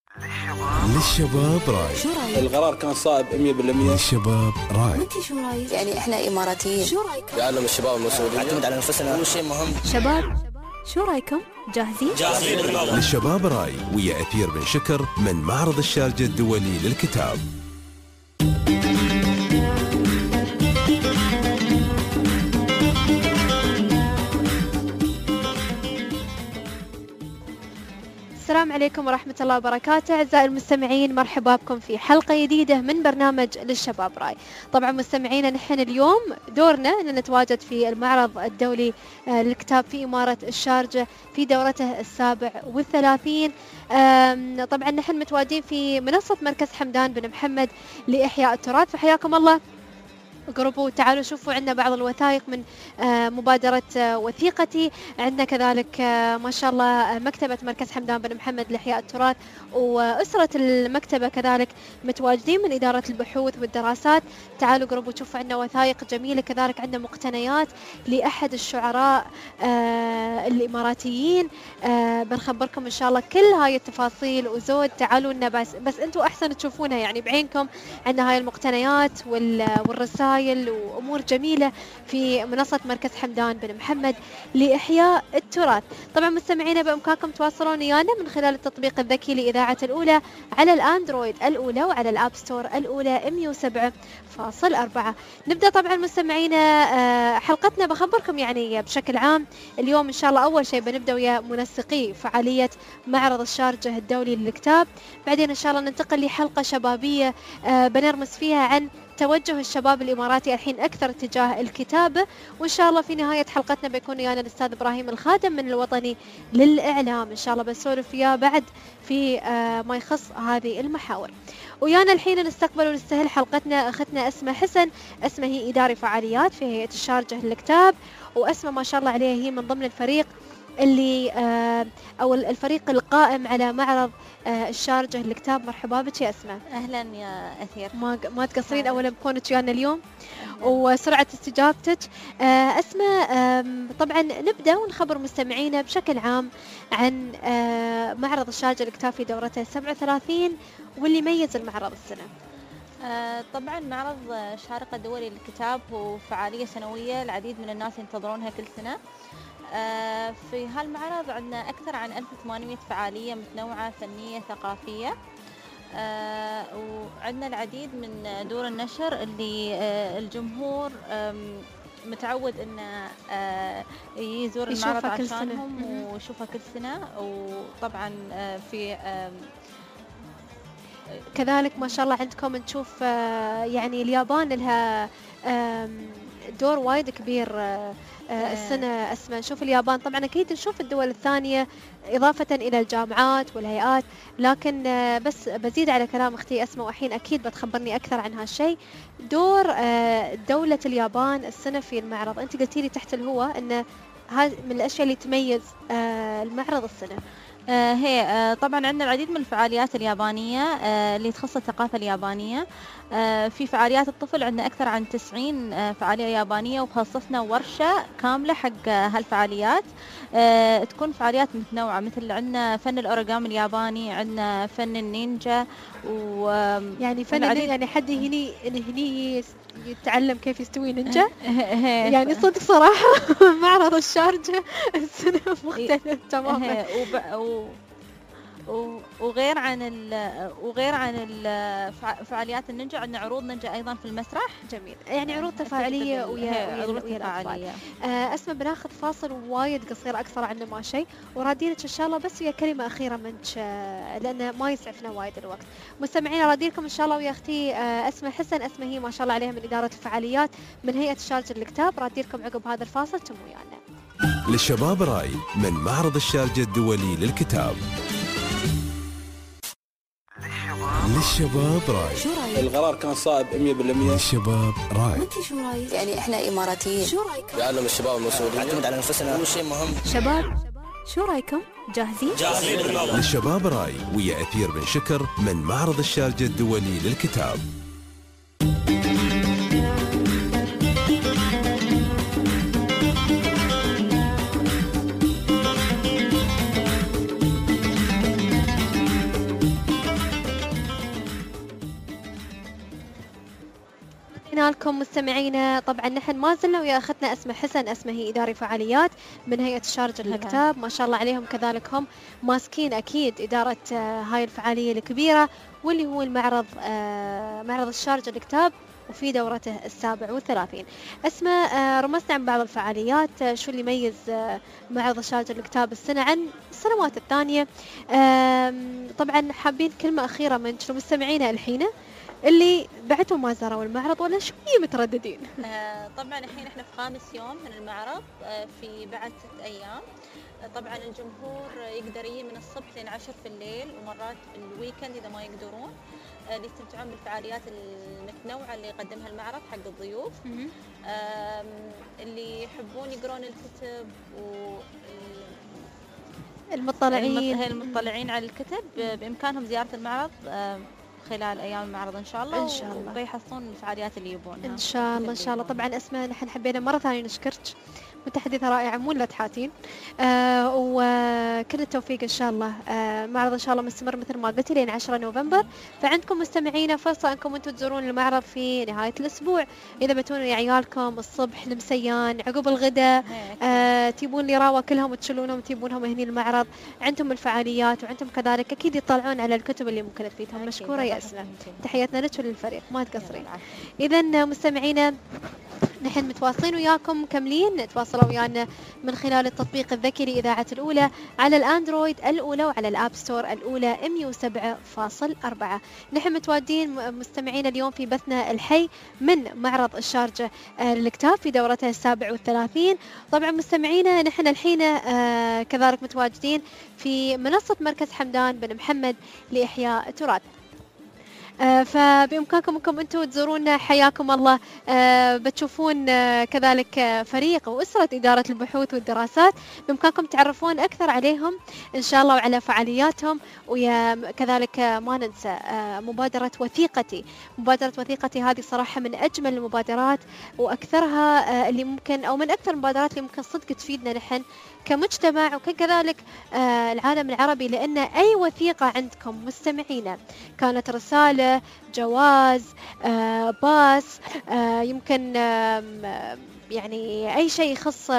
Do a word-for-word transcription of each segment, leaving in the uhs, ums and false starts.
للشباب راي. شو رايك؟ القرار كان صائب مية بالمية. للشباب راي. وانت شو رايك؟ يعني احنا اماراتيين. شو رايكم؟ يعلم الشباب المسؤولين نعتمد على نفسنا، هو شيء مهم. شباب شو رايكم؟ جاهزين؟ جاهزين. للشباب راي ويا أثير بن شكر من معرض الشارجة الدولي للكتاب. السلام عليكم ورحمة الله وبركاته. أعزائي المستمعين، مرحبا بكم في حلقة جديدة من برنامج للشباب راي. طبعا مستمعينا، نحن اليوم دورنا أن نتواجد في المعرض الدولي للكتاب في إمارة الشارجة في دورته السابع والثلاثين. طبعا نحن متواجدين في منصة مركز حمدان بن محمد لإحياء التراث، فحياكم الله. قربوا تعالوا شوفوا، عندنا بعض الوثائق من مبادرة وثيقتي، عندنا كذلك ما شاء الله مكتبة مركز حمدان بن محمد لإحياء التراث، وأسرة المكتبة كذلك متواجدين من إدارة البحوث والدراسات. تعالوا قربوا شوفوا، عندنا وثائق جميلة، كذلك عندنا مقتنيات لأحد الشعراء الإماراتيين. بنخبركم إن شاء الله كل هاي التفاصيل وزود. تعالوا لنا بس بس أنتوا أحسن تشوفونها يعني بعينكم. عندنا هاي المقتنيات والرسائل وأمور جميلة في منصة مركز حمدان بن محمد لإحياء التراث. طبعا مستمعينا، بإمكانكم تواصلون ويانا من خلال التطبيق الذكي لإذاعة الأولى على الأندرويد الأولى وعلى الأب ستور الأولى مية وسبعة فاصلة أربعة. نبدأ طبعا مستمعينا حلقتنا، بخبركم يعني بشكل عام اليوم إن شاء الله. أول شيء بنبدأ ويا منسقي فعالية معرض الشارجة الدولي للكتاب، بعدين إن شاء الله ننتقل لحلقة شبابية بنرمز فيها عن توجه الشباب الإماراتي الحين أكثر اتجاه الكتابة، وإن شاء الله في نهاية حلقتنا بيكون ويانا الأستاذ إبراهيم الخادم من الوطني للإعلام، إن شاء الله بنسولف وياه بعد في ما يخص هذه المحاور. ويانا الحين نستقبل ونستهل حلقتنا أختنا أسماء حسن. أسماء هي إداري فعاليات في هيئة الشارجة للكتاب، وأسماء ما شاء الله عليها هي من ضمن الفريق اللي أو الفريق القائم على معرض الشارجة للكتاب. مرحبا بك يا أسماء. أهلا يا أثير. ما ما تقصرين أولا بكونك ويانا اليوم وسرعة استجابتك. أسماء، طبعا نبدأ ونخبر مستمعينا بشكل عام عن معرض الشارجة للكتاب في دورته سبعة وثلاثين واللي يميز المعرض السنة. آه طبعا معرض الشارقة الدولي للكتاب هو فعالية سنوية، العديد من الناس ينتظرونها كل سنة. آه في هالمعرض عندنا أكثر عن ألف وثمانمئة فعالية متنوعة فنية ثقافية، آه وعندنا العديد من دور النشر اللي آه الجمهور آه متعود انه آه يزور المعرض عشانهم ويشوفها كل سنة. وطبعا آه في آه كذلك ما شاء الله عندكم نشوف آه يعني اليابان لها آه دور وايد كبير آه آه السنة. أسمع نشوف اليابان، طبعا أكيد نشوف الدول الثانية إضافة إلى الجامعات والهيئات، لكن آه بس بزيد على كلام أختي أسماء، وحين أكيد بتخبرني أكثر عن هالشيء. دور آه دولة اليابان السنة في المعرض، أنت قلتي لي تحت الهواء أن هذا من الأشياء اللي تميز آه المعرض السنة. آه هي آه طبعا عندنا العديد من الفعاليات اليابانية آه اللي تخص الثقافة اليابانية. آه في فعاليات الطفل عندنا أكثر عن تسعين آه فعالية يابانية، وخصصنا ورشة كاملة حق آه هالفعاليات. آه تكون فعاليات متنوعة، مثل عندنا فن الأوريغامي الياباني، عندنا فن النينجا، و يعني فن العديد. يعني حد هني هني يتعلم كيف يستوي نينجا. يعني صدق صراحة معرض الشارجة السنة مختلف تماما. وغير عن وغير عن فعاليات النينجا عندنا عروض نينجا ايضا في المسرح. جميل، يعني عروض تفاعليه ويا عروض تفاعليه. اسمع بناخذ فاصل وايد قصير، اكثر عنه ما شيء، ورادينك ان شاء الله بس ويا كلمه اخيره منك لان ما يسعفنا وايد الوقت. مستمعينا رادينكم ان شاء الله ويا اختي اسماء حسن. اسماء هي ما شاء الله عليها من اداره الفعاليات من هيئه الشارجة للكتاب. رادينكم عقب هذا الفاصل، تم ويانا. للشباب راي من معرض الشارجة الدولي للكتاب. للشباب راي. شو رايك؟ القرار كان صائب مية بالمية. للشباب راي. وانت شو رايك؟ يعني احنا اماراتيين. شو رايكم؟ يعلم الشباب المسؤولين نعتمد على نفسنا، هو شيء مهم. شباب شو رايكم؟ جاهزين؟ جاهزين. للشباب راي ويا أثير بن شكر من معرض الشارجة الدولي للكتاب. قلنا لكم مستمعينا طبعا نحن ما زلنا ويا اختنا اسماء حسن. اسماء هي اداري فعاليات من هيئه الشارجه للكتاب، ما شاء الله عليهم، كذلك هم ماسكين اكيد اداره آه هاي الفعاليه الكبيره واللي هو المعرض آه معرض الشارجه للكتاب وفي دورته السابع والثلاثين. اسماء آه رمزنا عن بعض الفعاليات، آه شو اللي يميز آه معرض الشارجه للكتاب السنه عن السنوات الثانيه. آه طبعا حابين كلمه اخيره من مستمعينا الحين اللي بعدهم ما زاروا المعرض ولا شويه مترددين. آه طبعا الحين احنا في خامس يوم من المعرض، آه في بعد ست ايام. آه طبعا الجمهور يقدر يجي من الصبح لين عشر في الليل، ومرات الويكند اذا ما يقدرون آه يستمتعون بالفعاليات المتنوعه اللي يقدمها المعرض حق الضيوف. آه اللي يحبون يقرون الكتب و المطلعين المطلعين على الكتب بامكانهم زياره المعرض آه خلال ايام المعرض ان شاء الله، ان شاء الله وبيحصلون الفعاليات اللي يبونها ان شاء الله. ان شاء الله. طبعا اسماء نحن حبينا مره ثانيه نشكرك، متحدثه رائعه مو لا تحاتين، آه وكل التوفيق ان شاء الله. آه المعرض ان شاء الله مستمر مثل ما قلتي لين عشرة نوفمبر، فعندكم مستمعينا فرصه انكم انتم تزورون المعرض في نهايه الاسبوع، اذا بتونوا يا عيالكم الصبح المسيان عقب الغداء، آه تبون لي راوه كلهم تشلونهم تجيبونهم هني المعرض، عندهم الفعاليات وعندهم كذلك اكيد يطلعون على الكتب اللي ممكن تفيدهم. مشكوره يا اسماء، تحياتنا لك وللفريق، ما تقصرين. اذا مستمعينا نحن متواصلين وياكم مكملين، تواصلوا ويانا من خلال التطبيق الذكي لإذاعة الأولى على الأندرويد الأولى وعلى الآب ستور الأولى مئة وسبعة فاصلة أربعة. نحن متواجدين مستمعين اليوم في بثنا الحي من معرض الشارجة للكتاب في دورتها السابع والثلاثين. طبعا مستمعينا نحن الحين آه كذلك متواجدين في منصة مركز حمدان بن محمد لإحياء التراث. آه فبإمكانكم انكم انتم تزورونا، حياكم الله. آه بتشوفون آه كذلك آه فريق وأسرة إدارة البحوث والدراسات، بإمكانكم تعرفون أكثر عليهم إن شاء الله وعلى فعالياتهم، وكذلك آه ما ننسى آه مبادرة وثيقتي. مبادرة وثيقتي هذه صراحة من أجمل المبادرات وأكثرها آه اللي ممكن، أو من أكثر المبادرات اللي ممكن صدق تفيدنا نحن كمجتمع وكذلك آه العالم العربي، لأن أي وثيقة عندكم مستمعينا كانت رسالة، جواز، آه باس، آه يمكن آه يعني أي شيء يخص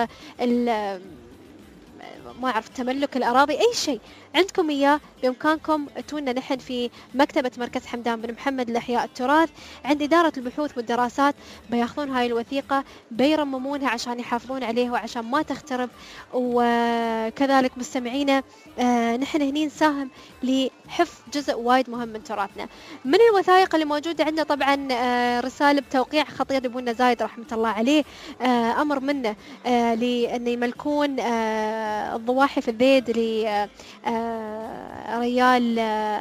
ما أعرف تملك الأراضي، أي شيء عندكم إياه بإمكانكم تونا نحن في مكتبة مركز حمدان بن محمد لإحياء التراث عند إدارة البحوث والدراسات. بياخذون هاي الوثيقة بيرممونها عشان يحافظون عليها وعشان ما تخترب. وكذلك مستمعينا آه نحن هني نساهم لحفظ جزء وايد مهم من تراثنا. من الوثائق اللي موجودة عندنا طبعا آه رسالة بتوقيع خطير ابونا زايد رحمة الله عليه، آه أمر منه آه لأن يملكون آه الضواحي في الذيد ل آه ريال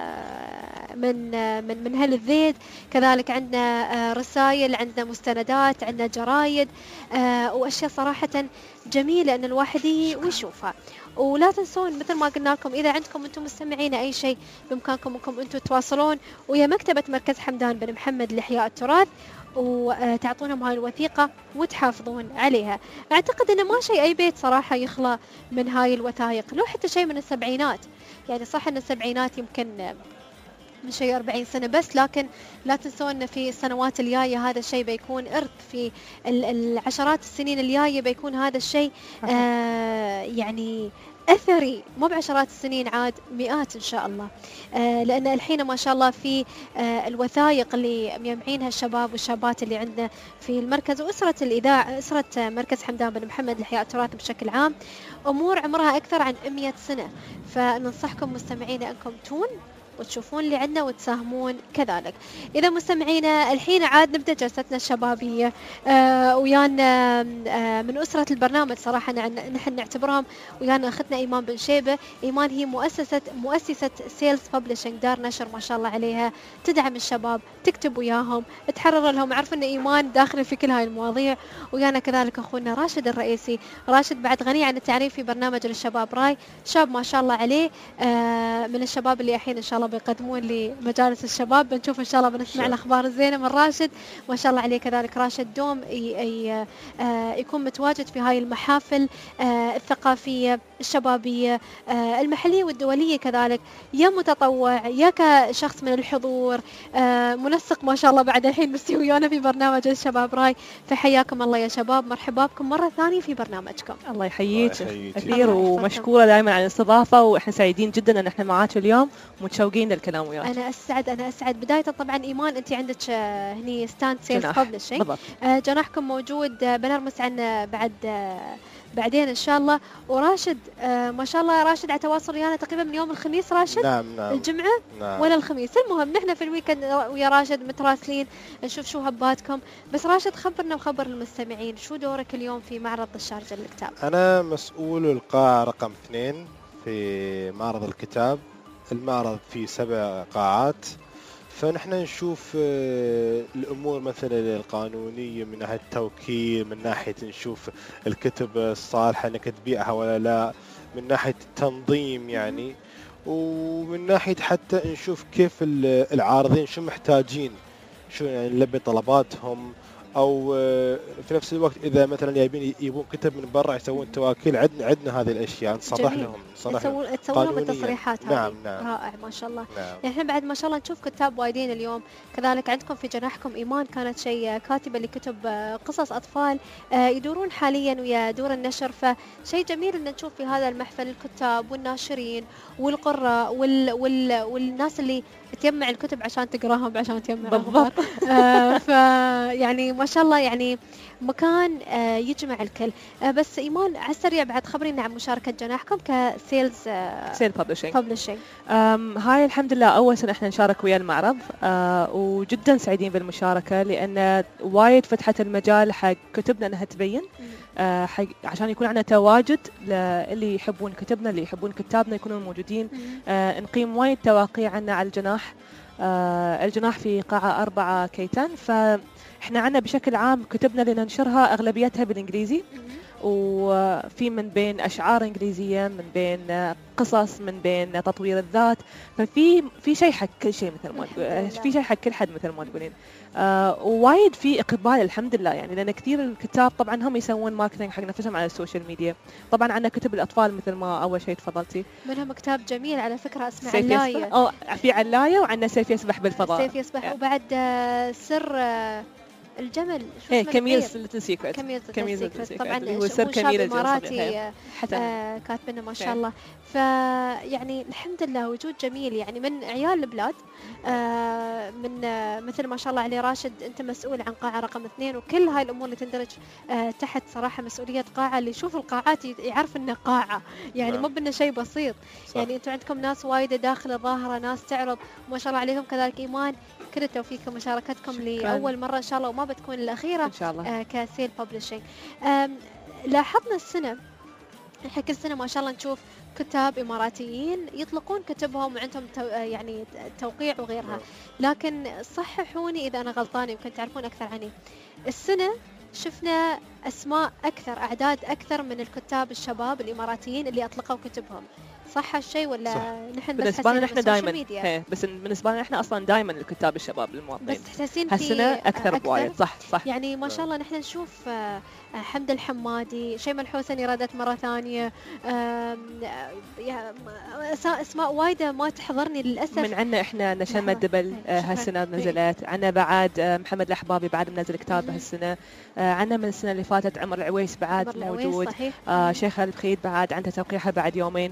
من من من هل الذيد. كذلك عندنا رسائل، عندنا مستندات، عندنا جرايد واشياء صراحه جميله ان الواحد ويشوفها. ولا تنسون مثل ما قلنا لكم اذا عندكم انتم مستمعين اي شيء بامكانكم انكم انتم تواصلون ويا مكتبه مركز حمدان بن محمد لاحياء التراث وتعطونهم هاي الوثيقة وتحافظون عليها. أعتقد أنه ما شيء أي بيت صراحة يخلى من هاي الوثائق، لو حتى شيء من السبعينات. يعني صح أن السبعينات يمكن من شيء أربعين سنة بس، لكن لا تنسون أن في السنوات الجاية هذا الشيء بيكون إرث، في العشرات السنين الجاية بيكون هذا الشيء آه يعني أثري، مو بعشرات السنين، عاد مئات إن شاء الله. آه لأن الحين ما شاء الله في آه الوثائق اللي مجمعينها الشباب والشابات اللي عندنا في المركز وأسرة الإذاعة، أسرة مركز حمدان بن محمد لإحياء التراث بشكل عام، أمور عمرها أكثر عن مئة سنة. فننصحكم مستمعينا أنكم تون وتشوفون اللي عندنا وتساهمون كذلك. إذا مستمعينا الحين عاد نبدأ جلستنا الشبابية آه ويانا آه من أسرة البرنامج صراحة نحن نعتبرهم ويانا أختنا إيمان بن شيبة. إيمان هي مؤسسة مؤسسة سيلز ببلشنج، دار نشر ما شاء الله عليها، تدعم الشباب، تكتب وياهم، تحرر لهم. عرفوا أن إيمان داخل في كل هاي المواضيع. ويانا كذلك أخونا راشد الرئيسي. راشد بعد غني عن التعريف في برنامج للشباب راي، شاب ما شاء الله عليه آه من الشباب اللي الحين إن شاء الله بيقدمون لمجالس الشباب. بنشوف إن شاء الله بنسمع الأخبار الزينة من راشد، ما شاء الله عليه. كذلك راشد دوم ي- ي- آه، يكون متواجد في هاي المحافل آه، الثقافية الشبابية آه، المحلية والدولية، كذلك يا متطوع يا كشخص من الحضور، آه، منسق ما شاء الله بعد الحين مستوي ويانا في برنامج الشباب راي. فحياكم الله يا شباب، مرحبا بكم مرة ثانية في برنامجكم. الله يحييك الله يحييك. كثير، الله يحفظكم. ومشكورة دائما على الاستضافة، واحنا سعيدين جدا ان احنا معاك اليوم ومتشوقين للكلام وياك. أنا أسعد أنا أسعد بداية طبعا إيمان، أنت عندك آه، هني ستاند سيلز جناح. ببلشنج، بالضبط. آه، جناحكم موجود، آه، بنرمس عنه بعد آه، بعدين إن شاء الله. وراشد آه، ما شاء الله راشد على تواصل ويانا تقريبا من يوم الخميس راشد، نعم نعم الجمعة نعم. ولا الخميس، المهم نحن في الويكند ويا راشد متراسلين نشوف شو هباتكم. بس راشد خبرنا وخبر المستمعين، شو دورك اليوم في معرض الشارجة للكتاب؟ أنا مسؤول القاعة رقم اثنين في معرض الكتاب. المعرض فيه سبع قاعات، فنحن نشوف آه، الأمور مثلا القانونية من ناحية التوكيل، من ناحية نشوف الكتب الصالحة أنك تبيعها ولا لا، من ناحية التنظيم يعني، ومن ناحية حتى نشوف كيف ال- العارضين شو محتاجين، شو يعني نلبي طلباتهم، او آه، في نفس الوقت اذا مثلا جايبين يبون كتب من برا يسوون تواكيل، عندنا عندنا هذه الاشياء نصرح جميل. لهم نصرح لهم تسوون تسوون لهم قانونياً. التصريحات هذه. نعم نعم رائع ما شاء الله. نعم. احنا بعد ما شاء الله نشوف كتاب وايدين اليوم، كذلك عندكم في جناحكم ايمان كانت شيء كاتبه لكتب آه، قصص اطفال آه، يدورون حاليا ويا دور النشر، فشيء جميل ان نشوف في هذا المحفل الكتاب والناشرين والقراء وال وال والناس اللي تجمع الكتب عشان تقراهم عشان تجمعهم. بالضبط. آه ف يعني ما شاء الله يعني مكان آه يجمع الكل. آه بس ايمان على السريع بعد خبرينا عن مشاركه جناحكم كسيلز آه سيل ببلشنج. ببلشنج. أم، هاي الحمد لله أول سنة احنا نشارك ويا المعرض، أه وجدا سعيدين بالمشاركة لأن وايد فتحت المجال حق كتبنا أنها تبين، أه حق عشان يكون عندنا تواجد للي يحبون كتبنا، اللي يحبون كتابنا يكونون موجودين. أه نقيم وايد تواقيع عنا على الجناح. أه الجناح في قاعة أربعة كيتان، فاحنا عنا بشكل عام كتبنا اللي ننشرها أغلبيتها بالإنجليزي، وفي من بين أشعار إنجليزية، من بين قصص، من بين تطوير الذات، ففي في شيء حق كل شيء مثل ما تقول، في شيء حق كل حد مثل ما تقولين. آه ووايد في إقبال الحمد لله يعني، لأن كثير الكتاب طبعا هم يسوون ماركتينج حق نفسهم على السوشيال ميديا. طبعا عندنا كتب الأطفال مثل ما أول شيء تفضلتي، منهم كتاب جميل على فكره اسمه سيف علايه، يسبح، أو في علاية، وعندنا سيف يسبح بالفضاء، سيف يسبح، وبعد آه سر آه الجمل شو ايه اسمه كميلز الكبير؟ ليتل سيكريت، كميلز كميلز ليتل ليتل سيكريت. طبعا سيكريت، هو سر هو شاب كميلة اماراتي آه حسن. آه كاتبنا ما شاء إيه. الله. فيعني الحمد لله وجود جميل يعني من عيال البلاد، آه من آه مثل ما شاء الله عليه راشد، انت مسؤول عن قاعه رقم اثنين، وكل هاي الامور اللي تندرج آه تحت صراحه مسؤوليه قاعه. اللي يشوف القاعات يعرف انه قاعه يعني نعم. مو بانه شيء بسيط. صح. يعني انتم عندكم ناس وايده داخل الظاهره، ناس تعرض ما شاء الله عليهم. كذلك ايمان كل التوفيق مشاركتكم شكراً. لاول مره ان شاء الله، وما بتكون الاخيره إن شاء الله. آه كسيل ببلشنج. لاحظنا السنة احنا كل سنة ما شاء الله نشوف كتاب إماراتيين يطلقون كتبهم وعندهم تو آه يعني توقيع وغيرها، لكن صححوني إذا أنا غلطانة، يمكن تعرفون أكثر عني. السنة شفنا أسماء أكثر، أعداد أكثر من الكتاب الشباب الإماراتيين اللي أطلقوا كتبهم، صح هالشيء ولا صح. نحن بس بالنسبة لنا حسينا احنا بالسوشيال دائما، ميديا؟ ايه بس بالنسبة لنا احنا اصلا دائما الكتاب الشباب المواطنين، بس تحسين في هالسنة اكثر بوايد. صح صح. يعني ما شاء الله نحن نشوف آه، حمد الحمادي، شيماء الحوسني ردت مرة ثانية، آم، يا- أس- اسماء وايدة ما تحضرني للأسف. من عنا احنا نشمة لحظة. دبل إيه، آه، شكراً. هالسنة إيه. نزلت عنا بعد. آه، محمد الأحبابي بعد منزل كتاب مم. هالسنة. آه، عنا من السنة اللي فاتت عمر العويس بعد عمر العويس، موجود. صحيح. آه شيخ خالد بخيت بعد عنده توقيعها بعد يومين.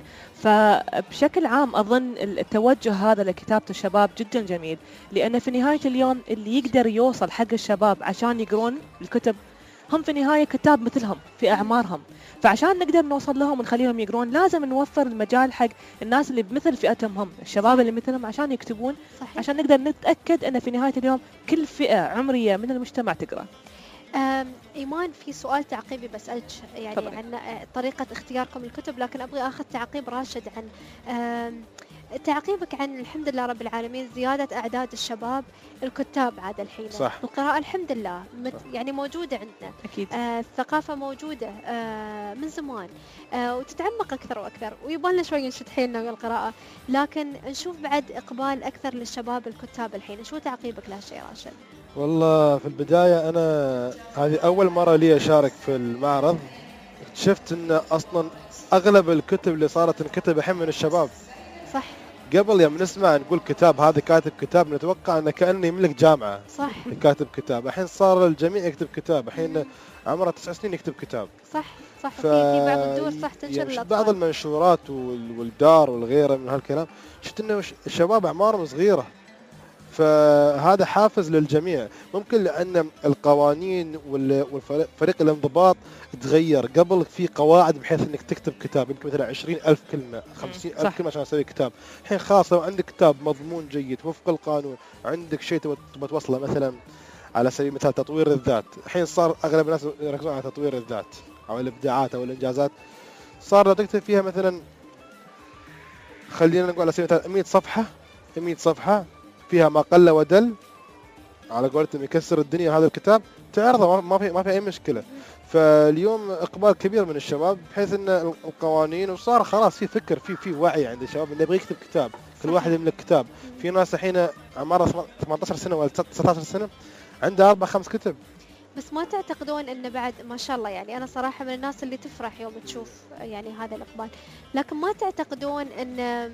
فبشكل عام أظن التوجه هذا لكتابة الشباب جدا جميل، لأن في نهاية اليوم اللي يقدر يوصل حق الشباب عشان يقرون الكتب هم في النهاية كتاب مثلهم في أعمارهم، فعشان نقدر نوصل لهم ونخليهم يقرون لازم نوفر المجال حق الناس اللي بمثل فئتهم هم، الشباب اللي مثلهم، عشان يكتبون، صحيح. عشان نقدر نتأكد أن في نهاية اليوم كل فئة عمرية من المجتمع تقرأ. آم، إيمان في سؤال تعقيبي بسألك يعني طبعا. عن آه، طريقة اختياركم الكتب، لكن أبغى أخذ تعقيب راشد عن آم، تعقيبك عن الحمد لله رب العالمين زيادة أعداد الشباب الكتاب عاد الحين. صح. القراءة الحمد لله مت يعني موجودة عندنا. أكيد. آه الثقافة موجودة آه من زمان آه وتتعمق أكثر وأكثر، ويبالنا شوي نشد حيلنا ويا القراءة، لكن نشوف بعد إقبال أكثر للشباب الكتاب الحين. شو تعقيبك لهالشيء راشد؟ والله في البداية أنا هذه أول مرة لي أشارك في المعرض. شفت أن أصلا أغلب الكتب اللي صارت تنكتب الحين من الشباب. صح. قبل يوم نسمع نقول كتاب هذا كاتب كتاب نتوقع أنه كأنه يملك جامعة. صح. كاتب كتاب. الحين صار الجميع يكتب كتاب. الحين عمره تسع سنين يكتب كتاب. صح صح. ف... في في بعض الدور صح تنشر يعني الأطفال. بعض المنشورات وال- والدار والغيره من هالكلام، شفت انه ش- الشباب اعمارهم صغيره، فهذا حافز للجميع. ممكن لان القوانين وال- والفريق فريق الانضباط تغير. قبل في قواعد بحيث انك تكتب كتاب يمكن مثلا عشرين ألف كلمه خمسين صح. ألف كلمه عشان تسوي كتاب. الحين خلاص لو عندك كتاب مضمون جيد وفق القانون، عندك شيء تبغى تبغى توصله مثلا على سبيل المثال تطوير الذات. الحين صار اغلب الناس يركزون على تطوير الذات او الابداعات او الانجازات. صار لو تكتب فيها مثلا خلينا نقول على سبيل المثال مئة صفحه مئة صفحه فيها ما قل ودل، على قولتهم يكسر الدنيا هذا الكتاب، تعرضه ما في ما في اي مشكله. فاليوم اقبال كبير من الشباب بحيث ان القوانين، وصار خلاص في فكر في في وعي عند الشباب انه يبغى يكتب كتاب، كل واحد يملك كتاب. في ناس الحين عمرها ثمانية عشر سنه ولا تسعة عشر سنه عندها اربع خمس كتب. بس ما تعتقدون ان بعد ما شاء الله، يعني انا صراحه من الناس اللي تفرح يوم تشوف يعني هذا الاقبال، لكن ما تعتقدون ان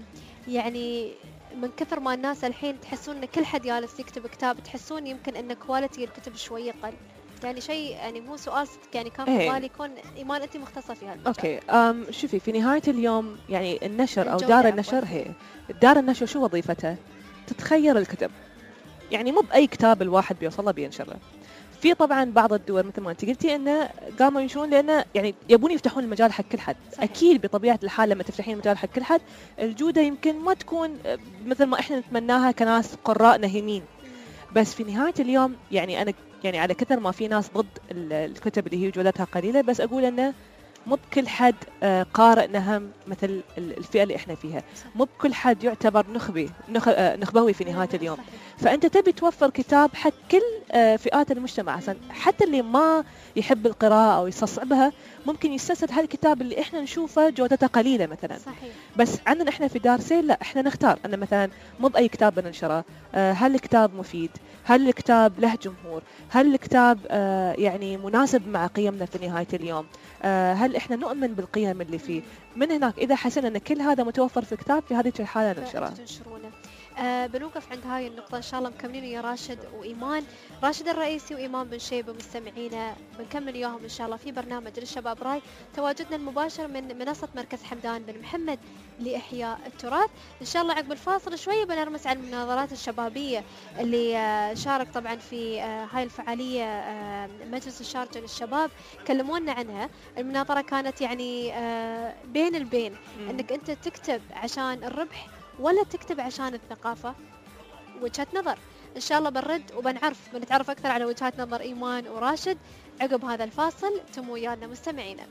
يعني من كثر ما الناس الحين تحسون ان كل حد جالس يكتب كتاب، تحسون يمكن ان كواليتي الكتب شوي قل؟ يعني شيء يعني مو سؤال صدق، يعني كان في إيه. بالي يكون ايمان انت مختصه في هالمجال. اوكي أم شوفي في نهايه اليوم يعني النشر او الجودة دار أفضل. النشر هي دار النشر شو وظيفتها؟ تتخير الكتب، يعني مو باي كتاب الواحد بيوصله بينشره. في طبعا بعض الدول مثل ما انت قلتي انه قاموا ينشرون لانه يعني يبون يفتحون المجال حق كل حد. صحيح. اكيد بطبيعه الحال لما تفتحين المجال حق كل حد الجوده يمكن ما تكون مثل ما احنا نتمناها كناس قراء نهيمين، بس في نهايه اليوم يعني انا يعني على كثر ما في ناس ضد ال- الكتب اللي هي جودتها قليله، بس اقول انه مو بكل حد آه، قارئ نهم مثل ال- الفئه اللي احنا فيها، مو بكل حد يعتبر نخبي نخ... آه، نخبوي في نهايه اليوم. صحيح. فانت تبي توفر كتاب حق كل آه، فئات المجتمع، عشان حتى اللي ما يحب القراءه او يستصعبها ممكن يستسهل هالكتاب اللي احنا نشوفه جودته قليله مثلا. صحيح. بس عندنا احنا في دار سيل لا، احنا نختار ان مثلا مو باي كتاب بننشره، آه، هل الكتاب مفيد؟ هل الكتاب له جمهور؟ هل الكتاب آه، يعني مناسب مع قيمنا في نهايه اليوم؟ آه، هل احنا نؤمن بالقيم اللي فيه؟ من هناك اذا حسنا ان كل هذا متوفر في الكتاب في هذه الحاله ننشره. تنشرونه. آه بنوقف عند هاي النقطة إن شاء الله، مكملين ويا راشد وإيمان، راشد الرئيسي وإيمان بن شيبة مستمعينا، بنكمل وياهم إن شاء الله في برنامج للشباب راي، تواجدنا المباشر من منصة مركز حمدان بن محمد لإحياء التراث. إن شاء الله عقب الفاصل شوية بنرمس على المناظرات الشبابية اللي آه شارك طبعا في آه هاي الفعالية آه مجلس الشارجة للشباب، كلمونا عنها. المناظرة كانت يعني آه بين البين، إنك أنت تكتب عشان الربح ولا تكتب عشان الثقافة، وجهة نظر. إن شاء الله بنرد وبنعرف بنتعرف أكثر على وجهات نظر إيمان وراشد عقب هذا الفاصل. تموا ويانا مستمعينا.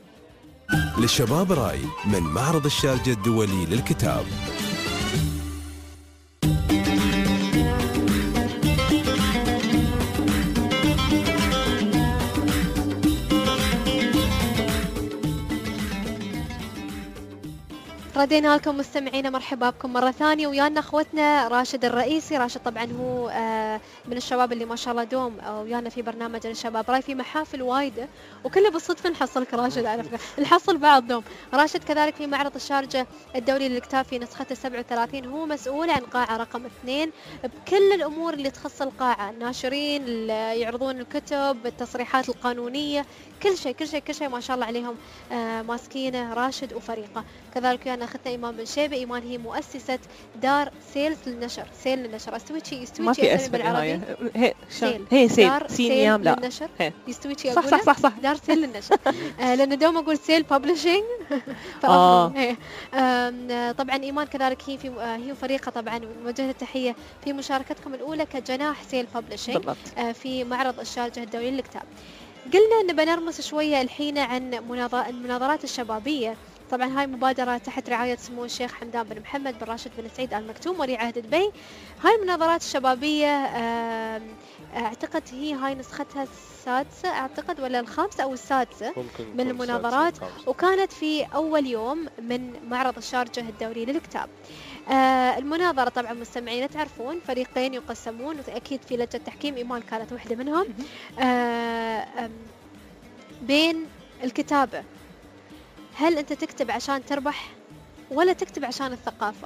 للشباب راي من معرض الشارجة الدولي للكتاب. ردينا لكم مستمعينا، مرحبا بكم مرة ثانية. ويانا اخوتنا راشد الرئيسي. راشد طبعا هو آه من الشباب اللي ما شاء الله دوم آه ويانا في برنامج الشباب راي في محافل وايدة، وكله بالصدفة نحصلك راشد على فكرة، نحصل بعض دوم. راشد كذلك في معرض الشارجة الدولي للكتاب في نسخته السابعة والثلاثين، هو مسؤول عن قاعة رقم اثنين بكل الأمور اللي تخص القاعة، الناشرين اللي يعرضون الكتب، التصريحات القانونية، كل شيء كل شيء كل شيء ما شاء الله عليهم آه ماسكينه راشد وفريقه. كذلك ويانا اختنا ايمان بن شيبه. ايمان هي مؤسسه دار سيلز للنشر، سيل للنشر. استوي شي استوي ما شي في اسمي اسم بالعربي بالنهاية. هي سيل. هي سيل دار سين سيل يام لا للنشر. هي. يستوي شي صح اقول صح صح صح دار سيل للنشر. آه لان دوم اقول سيل ببلشنج آه. طبعا ايمان كذلك هي في آه هي وفريقها طبعا نوجه التحيه في مشاركتكم الاولى كجناح سيل ببلشنج بالضبط. آه في معرض الشارجه الدولي للكتاب. قلنا ان بنرمس شويه الحين عن مناظ- المناظرات الشبابيه. طبعا هاي مبادرة تحت رعاية سمو الشيخ حمدان بن محمد بن راشد بن سعيد آل مكتوم ولي عهد دبي. هاي المناظرات الشبابية آم، اعتقد هي هاي نسختها السادسة اعتقد ولا الخامسة او السادسة ممكن من المناظرات، وكانت في اول يوم من معرض الشارجة الدولي للكتاب. آه المناظرة طبعا مستمعين تعرفون فريقين يقسمون، واكيد في لجنة تحكيم، ايمان كانت واحدة منهم. آه آم، بين الكتابة، هل أنت تكتب عشان تربح ولا تكتب عشان الثقافة؟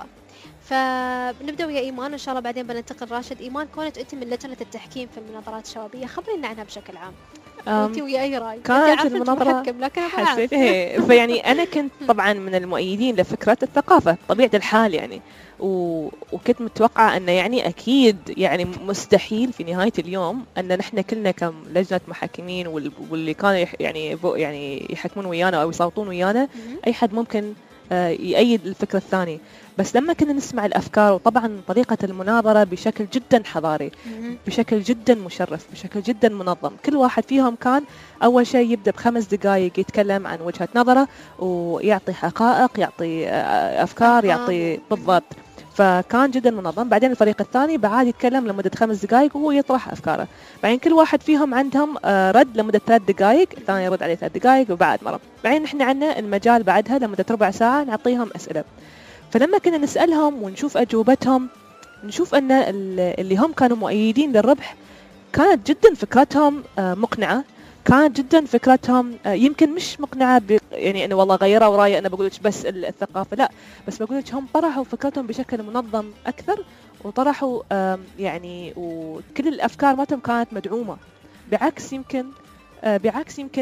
فبنبدأ ويا إيمان إن شاء الله، بعدين بننتقل راشد. إيمان، كونك أنت من لجنة التحكيم في المناظرات الشبابية، خبرينا عنها بشكل عام. أنت ويا أي رأي؟ كانت المناظرة لكن حسيت إيه، فيعني أنا كنت طبعا من المؤيدين لفكرة الثقافة بطبيعة الحال يعني، و... وكنت متوقعة أنه يعني أكيد يعني مستحيل في نهاية اليوم أن نحن كلنا كلجنة محكمين وال... واللي كانوا يح... يعني يعني يحكمون ويانا أو يصوتون ويانا، أي حد ممكن آه يأيد الفكرة الثانية. بس لما كنا نسمع الأفكار، وطبعا طريقة المناظرة بشكل جدا حضاري، بشكل جدا مشرف، بشكل جدا منظم، كل واحد فيهم كان أول شيء يبدأ بخمس دقائق يتكلم عن وجهة نظره ويعطي حقائق، يعطي أفكار، يعطي بالضبط. فكان جدا منظم. بعدين الفريق الثاني بعد يتكلم لمدة خمس دقائق وهو يطرح أفكاره. بعدين كل واحد فيهم عندهم رد لمدة ثلاث دقائق، الثاني يرد عليه ثلاث دقائق وبعد مرة. بعدين نحن عندنا المجال بعدها لمدة ربع ساعة نعطيهم أسئلة. فلما كنا نسألهم ونشوف أجوبتهم، نشوف أن اللي هم كانوا مؤيدين للربح كانت جدا فكرتهم مقنعة، كانت جدا فكرتهم يمكن مش مقنعة يعني أنه والله غيروا رأي أنا بقولك بس الثقافة، لا، بس بقولك هم طرحوا فكرتهم بشكل منظم أكثر، وطرحوا يعني وكل الأفكار مالتهم كانت مدعومة، بعكس يمكن بعكس يمكن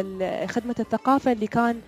خدمة الثقافة اللي كان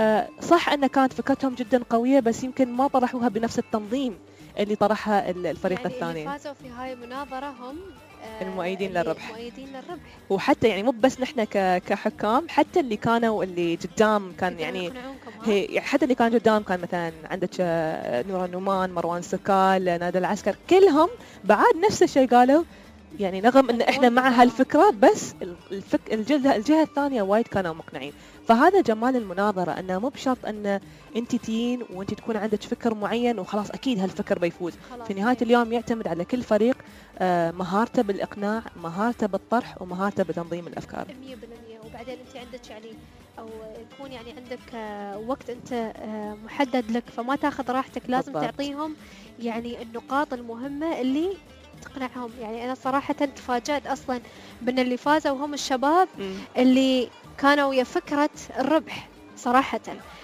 صح أنها كانت فكرتهم جدا قوية، بس يمكن ما طرحوها بنفس التنظيم اللي طرحها الفريق يعني الثاني. اللي فازوا في هاي المناظرة هم المؤيدين للربح. المؤيدين للربح. وحتى يعني مو بس نحن كحكام، حتى اللي كانوا اللي قدام كان يعني هي حتى اللي كان قدام كان مثلا عندك نور النومان، مروان سكال، نادي العسكر، كلهم بعد نفس الشيء قالوا يعني رغم ان احنا مع هالفكره، بس الفك... الجهه الجهه الثانيه وايد كانوا مقنعين. فهذا جمال المناظره، انه مو بشرط ان انت تين وانت تكون عندك فكر معين وخلاص اكيد هالفكر بيفوز. في نهايه اليوم يعتمد على كل فريق آه مهارته بالاقناع، مهارته بالطرح، ومهارته بتنظيم الافكار. مية بالمية. وبعدين انت عندك يعني او يكون يعني عندك آه وقت انت آه محدد لك، فما تاخذ راحتك، لازم بالضبط. تعطيهم يعني النقاط المهمه اللي تقنعهم. يعني أنا صراحة تفاجأت أصلا بأن اللي فازوا هم الشباب م. اللي كانوا ويا فكرة الربح صراحة.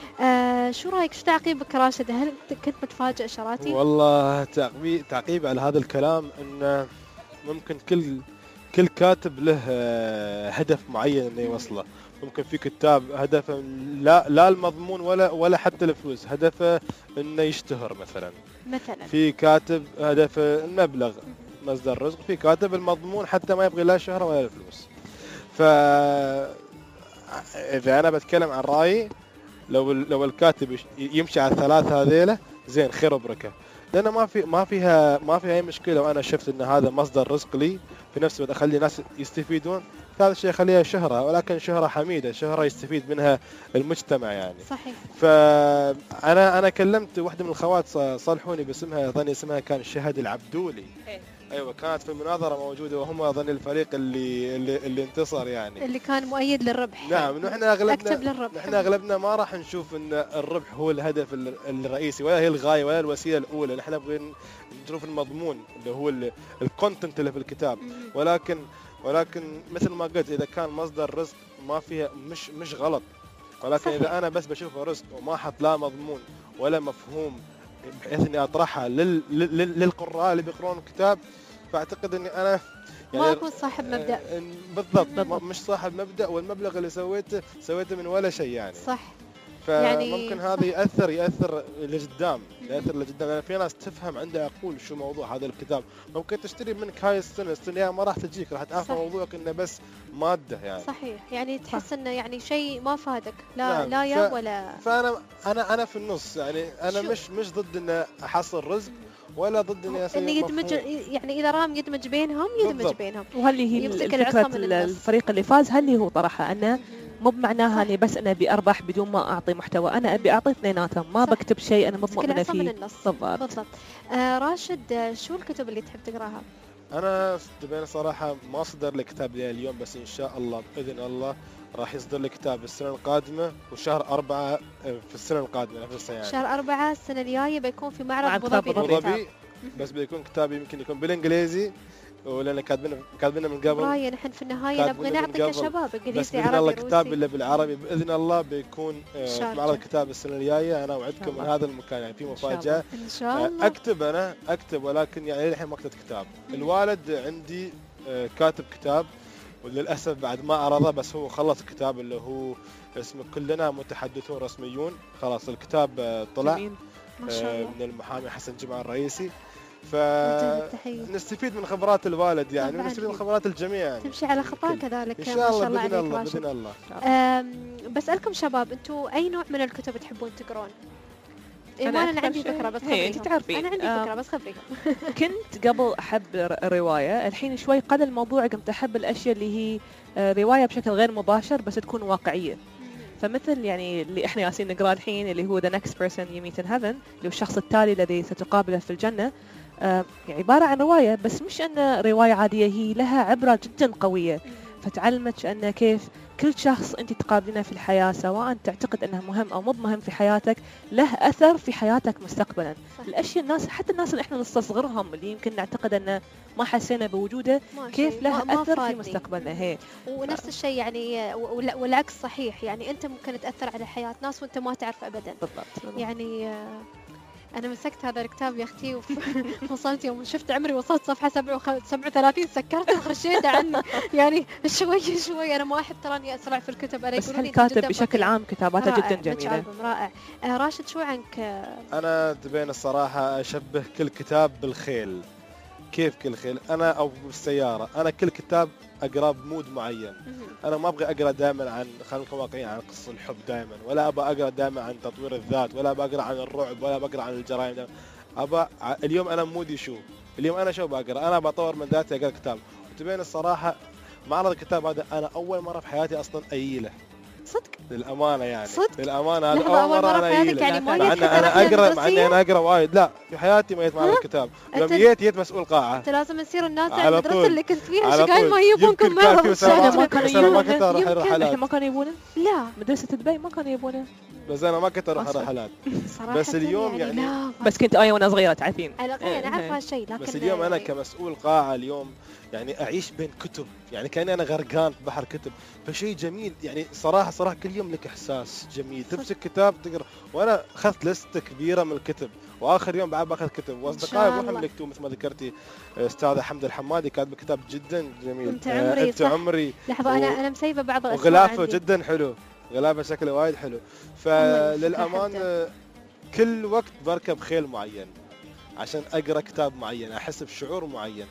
آه شو رأيك، شو تعقيبك راشد؟ هل كنت متفاجئ شراتي؟ والله تعقيب تعقيب على هذا الكلام، أنه ممكن كل كل كاتب له هدف معين انه يوصله. ممكن في كتاب هدفه لا لا المضمون ولا ولا حتى الفلوس، هدفه انه يشتهر مثلا. مثلا في كاتب هدفه المبلغ مصدر رزق، في كاتب المضمون حتى ما يبغي لا شهرة ولا الفلوس. ف اذا انا بتكلم عن رايي، لو لو الكاتب يمشي على الثلاث هذيله زين، خير وبركه، لأن ما في ما فيها ما فيها أي مشكلة. وأنا شفت إن هذا مصدر رزق لي، في نفس الوقت أخلي ناس يستفيدون، هذا الشيء يخليها شهرة، ولكن شهرة حميدة، شهرة يستفيد منها المجتمع يعني. صحيح. فأنا أنا كلمت واحدة من الخوات صالحوني باسمها، أظن اسمها كان شهد العبدولي. ايوه كانت في المناظره موجوده، وهم اظن الفريق اللي اللي, اللي انتصر يعني، اللي كان مؤيد للربح. نعم. نحن اغلبنا نحن اغلبنا ما راح نشوف ان الربح هو الهدف الرئيسي ولا هي الغايه ولا الوسيله الاولى. نحن نبغى نشوف المضمون اللي هو الكونتنت اللي في الكتاب، ولكن ولكن مثل ما قلت اذا كان مصدر رزق ما فيها مش مش غلط، ولكن صحيح. اذا انا بس بشوفه رزق وما حط لا مضمون ولا مفهوم بحيث اني اطرحها لل... لل... للقراء اللي بيقرون الكتاب، فاعتقد اني انا يعني ما اكون صاحب مبدا. بالضبط، مش صاحب مبدا، والمبلغ اللي سويته سويته من ولا شيء يعني. صح. فممكن يعني هذا ياثر ياثر لقدام ياثر لقدام يعني في ناس تفهم عندها عقول شو موضوع هذا الكتاب، ممكن تشتري منك هاي السنه السنه ما راح تجيك، راح تعرف موضوعك انه بس ماده يعني. صحيح. يعني تحس انه يعني شيء ما فادك لا نعم. لا يا ف... ولا فانا انا انا في النص يعني. انا شو. مش مش ضد ان احصل رزق ولا ضد اني اسوي انه يدمج يعني اذا رام يدمج بينهم يدمج بالضبط. بينهم. وهل هي الفكره الفريق اللي فاز هل هو طرحها انه مو بمعناها اني بس انا ابي اربح بدون ما اعطي محتوى، انا ابي اعطي اثنيناتهم، ما صح. بكتب شيء انا مو كل مؤمنه عصا من فيه. النص. بالضبط. بالضبط. آه راشد، آه، شو الكتب اللي تحب تقراها؟ انا تبين صراحه ما صدر لي كتاب لي اليوم، بس ان شاء الله باذن الله راح يصدر لي كتاب السنه القادمه، وشهر أربعة في السنه القادمه نفسها يعني. شهر أربعة السنة الجاية بيكون في معرض معرض أبو ظبي كتاب أبو للكتاب. ظبي، بس بيكون كتابي يمكن يكون بالانجليزي، ولان كاتبينه كاتبينه من قبل. برايا نحن في النهاية كاتب نبغى من نعطي قبل. كشباب بس انجليزي باذن الله عربي الكتاب روسي. اللي بالعربي باذن الله بيكون آه، في شارجة. معرض الكتاب السنه الجايه. انا اوعدكم من الله. هذا المكان يعني في إن شاء مفاجاه. ان شاء آه، الله. اكتب انا اكتب ولكن يعني الحين ما كتبت كتاب. الوالد عندي آه، كاتب كتاب، وللاسف بعد ما عرضه، بس هو خلص الكتاب اللي هو اسمه كلنا متحدثون رسميون. خلاص الكتاب آه، طلع جميل. ما شاء آه، الله. من المحامي حسن جمعة الرئيسي. وجه التحية. فنستفيد من خبرات الوالد يعني، طبعاً. ونستفيد من خبرات الجميع يعني. تمشي على خطاه الكل. كذلك. ان ما شاء الله باذن عليك الله راشد. باذن الله. أم، بسألكم شباب، انتم اي نوع من الكتب تحبون تقرون؟ ايمان انا أكثر عندي شيء- فكرة بس هي، خبريهم. أنت تعرفين. انا عندي آم، فكرة بس خبريهم. كنت قبل احب ر- روايه، الحين شوي قل الموضوع، قمت احب الاشياء اللي هي آه، روايه بشكل غير مباشر بس تكون واقعيه. فمثل يعني اللي احنا ياسين نقراه الحين اللي هو The Next Person You Meet in Heaven، اللي هو الشخص التالي الذي ستقابله في الجنة. آه يعني عبارة عن رواية، بس مش أن رواية عادية، هي لها عبرة جدا قوية، فتعلمك أن كيف كل شخص أنت تقابلينه في الحياة، سواء تعتقد أنه مهم أو مو مهم في حياتك، له أثر في حياتك مستقبلا. صح. الأشياء الناس، حتى الناس اللي احنا نستصغرهم، اللي يمكن نعتقد أنه ما حسينا بوجوده، ما كيف شيء، له ما- ما أثر في فادني. مستقبلنا. هي ونفس الشيء يعني وال- والعكس صحيح، يعني انت ممكن تأثر على حياة ناس وانت ما تعرف ابدا. بالضبط. يعني آه، انا مسكت هذا الكتاب يا اختي وف- وصلت يوم شفت عمري وصلت صفحه سبعة وثلاثين سكرت وخشيت عني. يعني شوي شوي انا ما احب ترى اني اسرع في الكتب. انا بس يقولون لي أنت هالكاتب جداً بشكل بطيء. عام كتاباته رائع، جدا متش جميلة. ألبوم رائع. آه راشد، شو عنك؟ آه، انا تبين الصراحه اشبه كل كتاب بالخيل. كيف كل خيل؟ انا او بالسياره، انا كل كتاب اقراه بمود معين. انا ما ابغى اقرا دائما عن، خلينا نكون واقعيين، عن قصص الحب دائما، ولا ابغى اقرا دائما عن تطوير الذات، ولا ابغى اقرا عن الرعب، ولا بقرا عن الجرائم دائما. ابغى ع- اليوم انا مودي شو؟ اليوم انا شو بقرا؟ انا بطور من ذاتي اقرا كتاب. وتبين الصراحه معرض الكتاب هذا انا اول مره في حياتي اصلا ايله. صدق للامانه يعني. صدق؟ للامانه هذا لحظة، اول مره في انا حياتك ايله. يعني ما مع جيت مع ان حتى انا رحلة اقرا مع مدرسية؟ اني انا اقرا وايد. لا في حياتي ما جيت معرض ها؟ الكتاب. أنت- لما جيت جيت مسؤول قاعه. انت لازم نصير الناس على على المدرسه طول. اللي كنت فيها على شقايل طول. ما يجيبونكم يمكن كان في معهم. سنة ما كانوا بس انا ما يجيبونه. كنت اروح يمكن. احنا رحلات. ما كانوا يبونه، لا مدرسة دبي ما كانوا يبونه. بس انا ما كنت اروح أصلاً. رحلات. صراحه بس اليوم يعني- لا بس كنت آية وانا صغيرة تعرفين. على الاقل انا عارفه هالشيء، لكن بس اليوم انا كمسؤول قاعه اليوم يعني اعيش بين كتب، يعني كاني انا غرقان في بحر كتب، فشيء جميل يعني. صراحه صراحه كل يوم لك احساس جميل، تمسك كتاب تقرا. وانا اخذت لسته كبيره من الكتب، واخر يوم بعد باخذ كتب، واصدقائي الله. بروحهم يكتبوا مثل ما ذكرتي. استاذه حمد الحمادي كاتبه كتاب جدا جميل. أنت آه، عمري، انت صح. عمري. لحظه انا و- انا مسيبه بعض الاسماء وغلافه عندي. جدا حلو، غلافه شكله وايد حلو. الله يوفقك فللامان حمد. آه، كل وقت بركب خيل معين عشان اقرا كتاب معين، احس بشعور معين.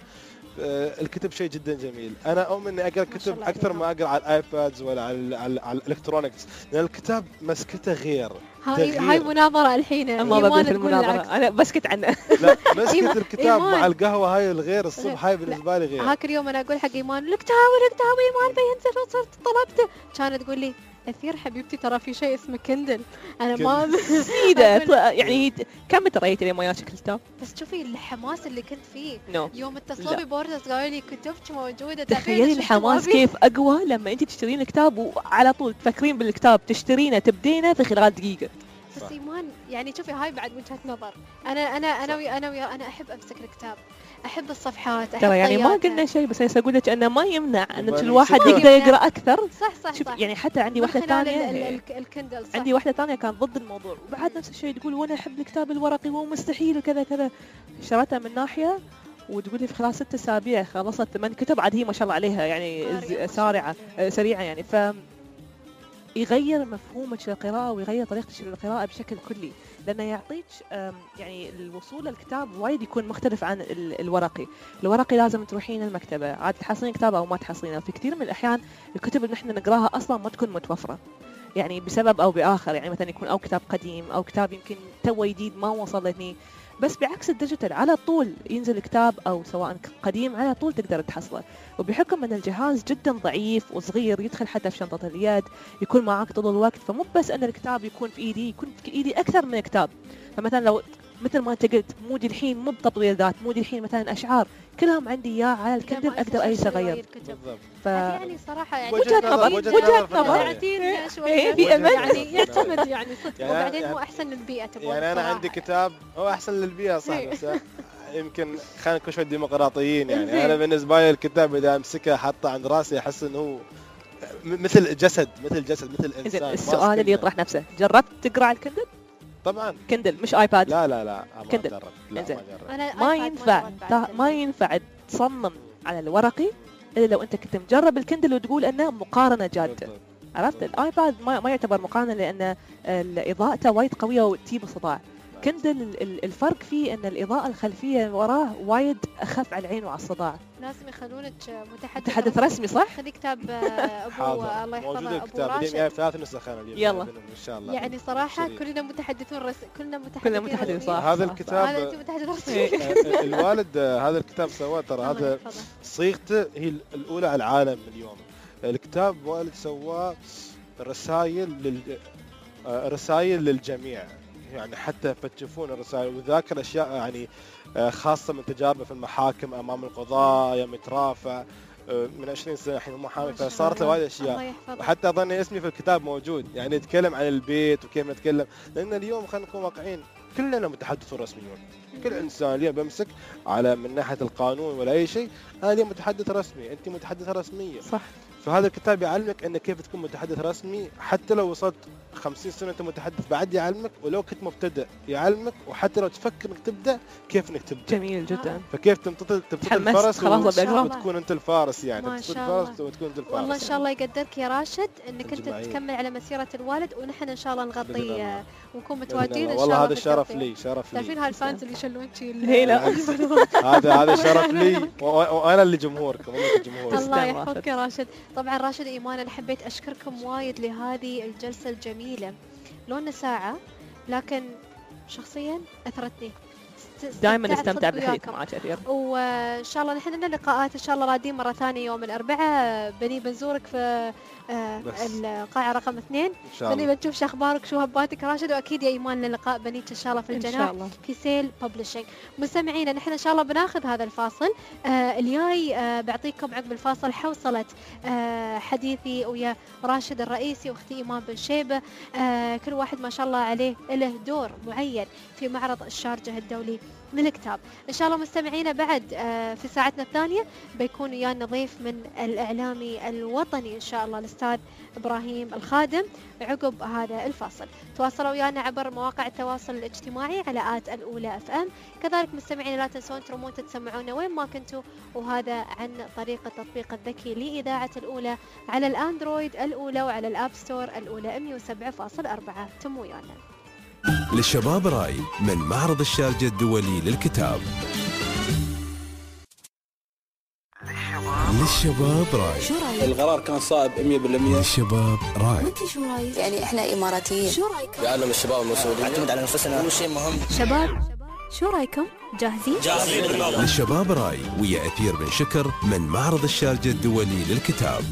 آه، الكتب شيء جدا جميل. انا اؤمن اني اقرا ما شاء كتب الله اكثر عليك. ما اقرا على الايبادز ولا على على, على الالكترونكس، لان الكتاب مسكته غير. هاي تغيير. هاي مناظره الحين. ما إيمان ببي في تقول العكس. المناظرة، انا بسكت عنه. لا مسكه إيمان- الكتاب إيمان. مع القهوه هاي الغير الصبح، هاي بالنسبه لي غير. هاك اليوم انا اقول حق ايمان الكتاب الكتاب ايمان بينزل، صرت طلبته، كانت تقول لي اثير حبيبتي ترى في شيء اسمه كندل. انا ما جديدة يعني كم تريت لي ما ياك الكتاب؟ بس شوفي الحماس اللي كنت فيه نو يوم اتصلوا لا. لي بوردرز قالوا لي كتبت موجوده. تخيلي الحماس كيف اقوى لما انت تشترين الكتاب وعلى طول تفكرين بالكتاب، تشترينه تبدينه في خلال دقيقة. بس صح. ايمان يعني شوفي هاي بعد وجهه نظر. انا انا انا ويا انا ويا انا احب امسك الكتاب، احب الصفحات، احب ترى يعني ما طياتها. قلنا شيء، بس اقول لك انه ما يمنع ان ما الواحد يمنع. يقدر يقرا اكثر. صح صح شوف صح. يعني حتى عندي من واحدة خلال ال- ال- ثانية ال- الكندل صح. عندي واحدة ثانية كانت ضد الموضوع، وبعد نفس الشيء تقول وانا احب الكتاب الورقي وهو مستحيل وكذا كذا. شريتها من ناحية وتقول لي في خلال ست اسابيع خلصت ثمان كتب، عاد هي ما شاء الله عليها يعني قارئة ما شاء ز- سارعة آه، سريعة يعني. ف يغير مفهومك للقراءة ويغير طريقتك للقراءة بشكل كلي، لأنه يعطيك آم، يعني الوصول للكتاب وايد يكون مختلف عن ال- الورقي. الورقي لازم تروحين المكتبة عاد تحصلين كتاب أو ما تحصلينه. في كثير من الأحيان الكتب اللي نحن نقراها أصلا ما تكون متوفرة، يعني بسبب أو بآخر، يعني مثلا يكون أو كتاب قديم أو كتاب يمكن تو جديد ما وصل لهني. بس بعكس الديجيتال على طول ينزل كتاب أو سواء قديم على طول تقدر تحصله. وبحكم أن الجهاز جدا ضعيف وصغير يدخل حتى في شنطة اليد، يكون معاك طول الوقت، فمو بس أن الكتاب يكون في إيدي، يكون في إيدي أكثر من كتاب. فمثلا لو مثل ما انت قلت مودي الحين مو بتطوير ذات، مودي الحين مثلا اشعار كلهم عندي اياه على الكندل اقدر اي اغير. ف... يعني صراحه يعني وجهه نظر وجهه نظر تعطينا شويه إيه في امل يعني يعتمد يعني صدق. يعني وبعدين يعني هو احسن للبيئه تبغى يعني انا عندي كتاب هو احسن للبيئه صح، بس يمكن خلينا نكون شوي ديمقراطيين. يعني انا بالنسبه لي الكتاب اذا امسكه حطه عند راسي احس انه هو مثل جسد مثل جسد مثل انسان. السؤال اللي يطرح نفسه، جربت تقرا على الكندل؟ طبعا كندل مش ايباد. لا لا لا كندل. لا ما جرب. ما ينفع ما ينفع تصمم على الورقي الا لو انت كنت مجرب الكندل وتقول انه مقارنه جاده. عرفت؟ الايباد ما, ما يعتبر مقارنه لان اضاءته وايد قويه وتجيب صداع. كندل الفرق فيه ان الاضاءه الخلفيه وراه وايد اخف على العين وعلى الصداع. لازم يخلونك متحدث متحدث رسمي صح؟ خلي كتاب ابو الله يحفظه ابو راشد. يعني ثلاث نسخ انا يلا ان شاء الله. يعني صراحه كلنا متحدثون رس... كلنا متحدثين كلنا متحدثين صح. هذا الكتاب هذا انت متحدث رسمي. الوالد هذا الكتاب سواه ترى، هذا صيغته هي الاولى على العالم اليوم. الكتاب والد سواه رسائل لل رسائل للجميع، يعني حتى فتشوفون الرسائل وذاكر اشياء يعني خاصه من تجاربه في المحاكم امام القضاء يوم يترافع من عشرين سنه الحين محامي، فصارت له وايد اشياء. وحتى اظن اسمي في الكتاب موجود، يعني يتكلم عن البيت وكيف نتكلم، لان اليوم خلينا نكون واقعيين كلنا متحدثون رسميون. كل انسان اليوم بمسك على من ناحيه القانون ولا اي شيء، انا اليوم متحدث رسمي، انت متحدثه رسميه صح. فهذا الكتاب يعلمك ان كيف تكون متحدث رسمي، حتى لو وصلت خمسين سنه انت متحدث بعد يعلمك، ولو كنت مبتدئ يعلمك، وحتى لو تفكر انك تبدا كيف انك تبدا. جميل جدا. فكيف تمتطل تبتدئ الفرس وتكون انت الفارس، يعني تبتدئ الفرس وتكون انت الفارس. والله ان شاء الله يقدرك يا راشد انك انت تكمل على مسيره الوالد، ونحن ان شاء الله نغطي ونكون متواجدين ان شاء الله. والله هذا شرف لي، شرف لي. تعرفين هالفانز اللي يشلون شي هذا هذا شرف لي، وانا اللي جمهوركم والله جمهور. الله يحفظك يا راشد. طبعا راشد ايمان انا حبيت اشكركم وايد لهذه الجلسه الجميله، لو ساعه لكن شخصيا اثرتني. دائما نستمتع بالحديث معك أثير، وان شاء الله نحن لنا لقاءات ان شاء الله رادين مره ثانيه يوم الاربعاء. بني بنزورك في القاعه رقم اثنين، بني بنشوف شو اخبارك شو هباتك راشد، واكيد يا ايمان لنا لقاء بنيك ان شاء الله في الجناح في سيل ببلشنج. مستمعينا نحن ان شاء الله بناخذ هذا الفاصل آه الجاي، آه بعطيكم عقب الفاصل حوصله آه حديثي ويا راشد الرئيسي واختي ايمان بن شيبه. آه كل واحد ما شاء الله عليه له دور معين في معرض الشارجه الدولي للكتاب. ان شاء الله مستمعينا بعد آه في ساعتنا الثانيه بيكون ويانا ضيف من الاعلامي الوطني ان شاء الله الاستاذ ابراهيم الخادم عقب هذا الفاصل. تواصلوا ويانا عبر مواقع التواصل الاجتماعي على آت الأولى اف ام. كذلك مستمعينا لا تنسون ترمون تسمعونا وين ما كنتوا، وهذا عن طريق التطبيق الذكي لإذاعة الأولى على الأندرويد الأولى وعلى الأب ستور الأولى مئة وسبعة فاصلة أربعة. تم ويانا. للشباب راي من معرض الشارجة الدولي للكتاب. للشباب راي. شو رايك؟ القرار كان صعب مية بالمية. للشباب راي. انت شو رايك؟ يعني احنا اماراتيين. شو رايكم؟ يعلم الشباب المسؤولين. نعتمد على نفسنا، كل شيء مهم. شباب شو رايكم؟ جاهزين؟ جاهزين. للشباب راي ويا أثير بن شكر من معرض الشارجة الدولي للكتاب.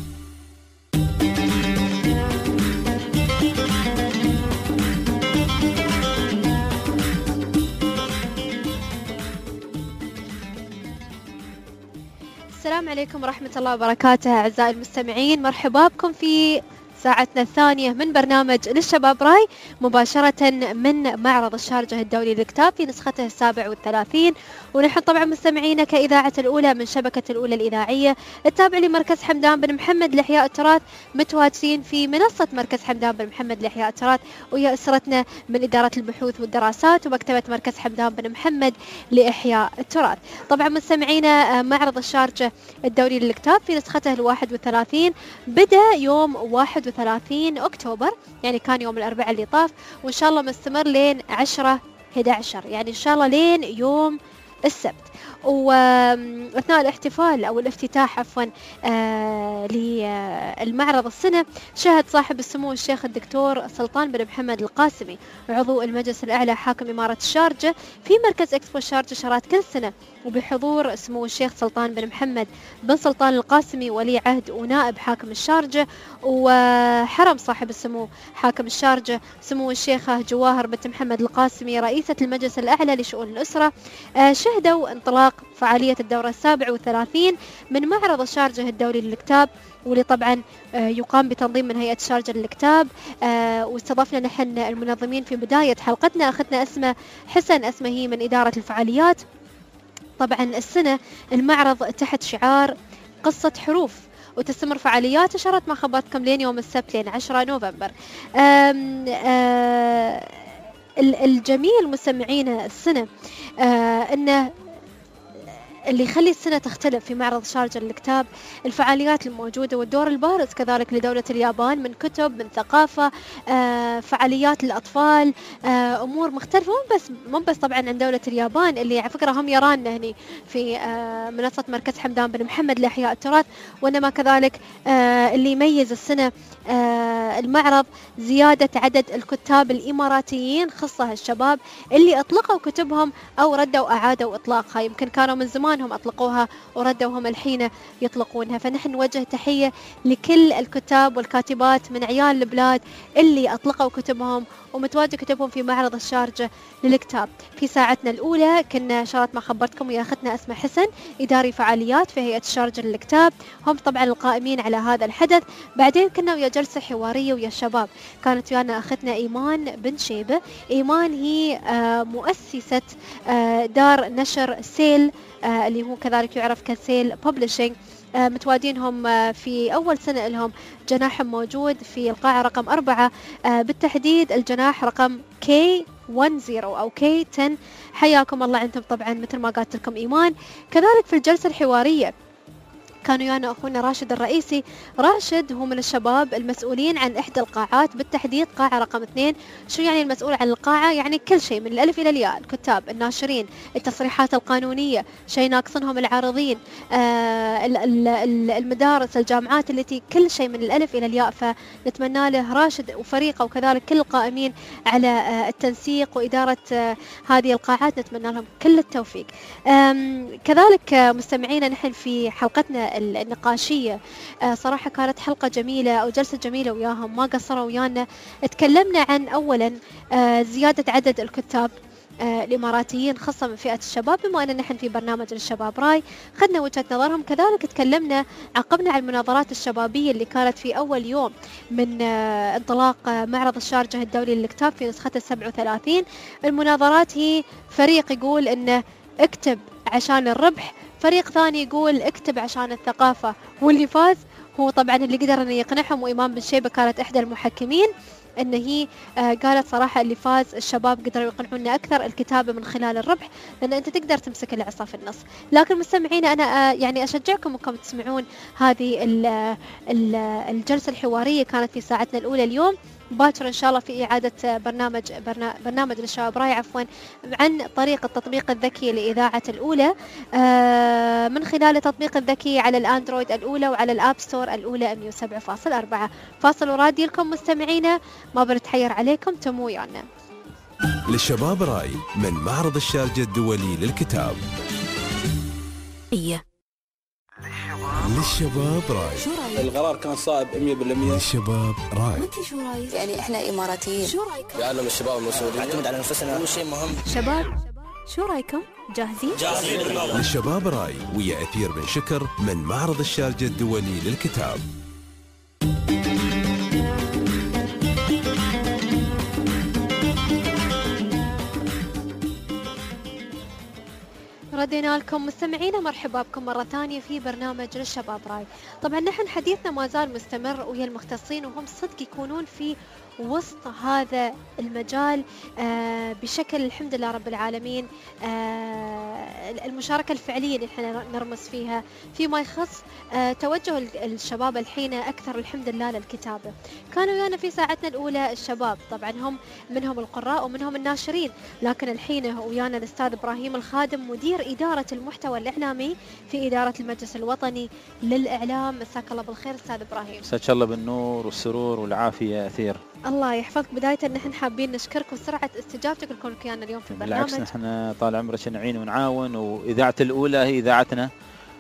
السلام عليكم ورحمة الله وبركاته أعزائي المستمعين، مرحبا بكم في ساعتنا الثانية من برنامج للشباب راي مباشرة من معرض الشارجة الدولي للكتاب في نسخته السابع والثلاثين. ونحن طبعا مستمعينا كإذاعة الأولى من شبكة الأولى الإذاعية التابع لمركز حمدان بن محمد لإحياء التراث، متواجدين في منصة مركز حمدان بن محمد لإحياء التراث ويا أسرتنا من إدارة البحوث والدراسات ومكتبة مركز حمدان بن محمد لإحياء التراث. طبعا مستمعينا معرض الشارجة الدولي للكتاب في نسخته الواحد والثلاثين بدأ يوم واحد وثلاثين أكتوبر، يعني كان يوم الأربعاء اللي طاف، وإن شاء الله مستمر لين عشرة إحدى عشر، يعني إن شاء الله لين يوم السبت. وأثناء الاحتفال أو الافتتاح عفوا آه للمعرض السنة شهد صاحب السمو الشيخ الدكتور سلطان بن محمد القاسمي عضو المجلس الأعلى حاكم إمارة الشارجة في مركز إكسبو الشارجة شارات كل سنة، وبحضور سمو الشيخ سلطان بن محمد بن سلطان القاسمي ولي عهد ونائب حاكم الشارجة، وحرم صاحب السمو حاكم الشارجة سمو الشيخة جواهر بنت محمد القاسمي رئيسة المجلس الأعلى لشؤون الأسرة آه شهدوا انطلاق فعالية الدورة السابع والثلاثين من معرض الشارجة الدولي للكتاب، واللي طبعا آه يقام بتنظيم من هيئة الشارجة للكتاب. آه واستضفنا نحن المنظمين في بداية حلقتنا، أخذنا اسمه حسن اسمه هي من إدارة الفعاليات. طبعا السنة المعرض تحت شعار قصة حروف، وتستمر فعاليات شهرت ما خبرتكم لين يوم السبت لين عشرة نوفمبر. آم آم الجميل مستمعينا السنة آه انه اللي يخلي السنة تختلف في معرض شارجة للكتاب الفعاليات الموجودة والدور البارز كذلك لدولة اليابان من كتب، من ثقافة، آه، فعاليات للأطفال، آه، أمور مختلفة، مو بس مو بس طبعا عن دولة اليابان اللي على فكرة هم يرانا هني في آه، منصة مركز حمدان بن محمد لإحياء التراث، وإنما كذلك آه، اللي يميز السنة آه، المعرض زيادة عدد الكتاب الإماراتيين خاصة الشباب اللي أطلقوا كتبهم أو ردوا أعادوا إطلاقها، يمكن كانوا من زمان هم أطلقوها وردوا هم الحين يطلقونها. فنحن نوجه تحية لكل الكتاب والكاتبات من عيال البلاد اللي أطلقوا كتبهم ومتواجد كتبهم في معرض الشارجة للكتاب. في ساعتنا الأولى كنا شارت ما خبرتكم ويا أختنا أسماء حسن إداري فعاليات في هيئة الشارجة للكتاب، هم طبعا القائمين على هذا الحدث. بعدين كنا ويا جلسة حوارية ويا الشباب، كانت ويانا أختنا إيمان بن شيبة. إيمان هي مؤسسة دار نشر سيل اللي هو كذلك يعرف كسيل ببلشنج، متواجدينهم في أول سنة لهم جناحهم موجود في القاعة رقم أربعة، بالتحديد الجناح رقم كي عشرة أو كي عشرة. حياكم الله عندهم طبعا مثل ما قالت لكم إيمان. كذلك في الجلسة الحوارية كانوا ويانا أخونا راشد الرئيسي. راشد هو من الشباب المسؤولين عن إحدى القاعات، بالتحديد قاعة رقم اثنين. شو يعني المسؤول عن القاعة؟ يعني كل شيء من الألف إلى الياء، الكتاب، الناشرين، التصريحات القانونية، شيء ناقصنهم العارضين، آه المدارس، الجامعات، التي كل شيء من الألف إلى الياء. فنتمنى له راشد وفريقه وكذلك كل القائمين على آه التنسيق وإدارة آه هذه القاعات، نتمنى لهم كل التوفيق. كذلك آه مستمعينا نحن في حلقتنا النقاشية آه صراحة كانت حلقة جميلة أو جلسة جميلة وياهم، ما قصروا ويانا. تكلمنا عن أولا آه زيادة عدد الكتاب آه الإماراتيين خاصة من فئة الشباب، بما أننا نحن في برنامج الشباب راي خدنا وجهة نظرهم. كذلك تكلمنا عقبنا على المناظرات الشبابية اللي كانت في أول يوم من آه انطلاق آه معرض الشارجة الدولي للكتاب في نسخته السبع وثلاثين. المناظرات هي فريق يقول إنه اكتب عشان الربح، فريق ثاني يقول اكتب عشان الثقافة، واللي فاز هو طبعا اللي قدر انه يقنعهم. وإيمان بن شيبة كانت احدى المحكمين، ان هي آه قالت صراحة اللي فاز الشباب قدروا يقنعونا اكثر الكتابة من خلال الربح، لان انت تقدر تمسك العصا في النص. لكن مستمعينا انا آه يعني اشجعكم انكم تسمعون هذه ال ال الجلسة الحوارية، كانت في ساعتنا الاولى اليوم. باكر ان شاء الله في اعاده برنامج برنامج للشباب راي عفوا عن طريق التطبيق الذكي لاذاعه الاولى آه من خلال التطبيق الذكي على الاندرويد الاولى وعلى الاب ستور الاولى مئة وسبعة فاصلة أربعة. فاصل ورادي لكم مستمعينا، ما بنتحير عليكم، تموا ويانا. للشباب راي من معرض الشارجة الدولي للكتاب. إيه للشباب راي. شو رايك؟ القرار كان صائب مية بالمية. للشباب راي. وانت شو رايك؟ يعني احنا اماراتيين. شو رايكم؟ يعلم الشباب المسؤولين. نعتمد على انفسنا، هو شيء مهم. شباب شو رايكم؟ جاهزين؟ جاهزين للموضوع. للشباب راي ويا أثير بن شكر من معرض الشارجة الدولي للكتاب. ردينا لكم مستمعينا، مرحبا بكم مرة ثانية في برنامج للشباب راي. طبعا نحن حديثنا ما زال مستمر ويا المختصين، وهم صدق يكونون في وسط هذا المجال آه بشكل الحمد لله رب العالمين. آه المشاركة الفعلية اللي احنا نرمز فيها فيما يخص آه توجه الشباب الحين أكثر الحمد لله للكتابة. كانوا ويانا في ساعتنا الأولى الشباب، طبعا هم منهم القراء ومنهم الناشرين، لكن الحين ويانا الأستاذ إبراهيم الخادم مدير إدارة المحتوى الإعلامي في إدارة المجلس الوطني للإعلام. مساك الله بالخير أستاذ إبراهيم. مساك الله بالنور والسرور والعافية أثير. الله يحفظك. بداية نحن حابين نشكركم سرعة استجابتك لكم ويانا اليوم في البرنامج. بالعكس نحن طال عمرك نعين ونعاون، وإذاعة الأولى هي إذاعتنا،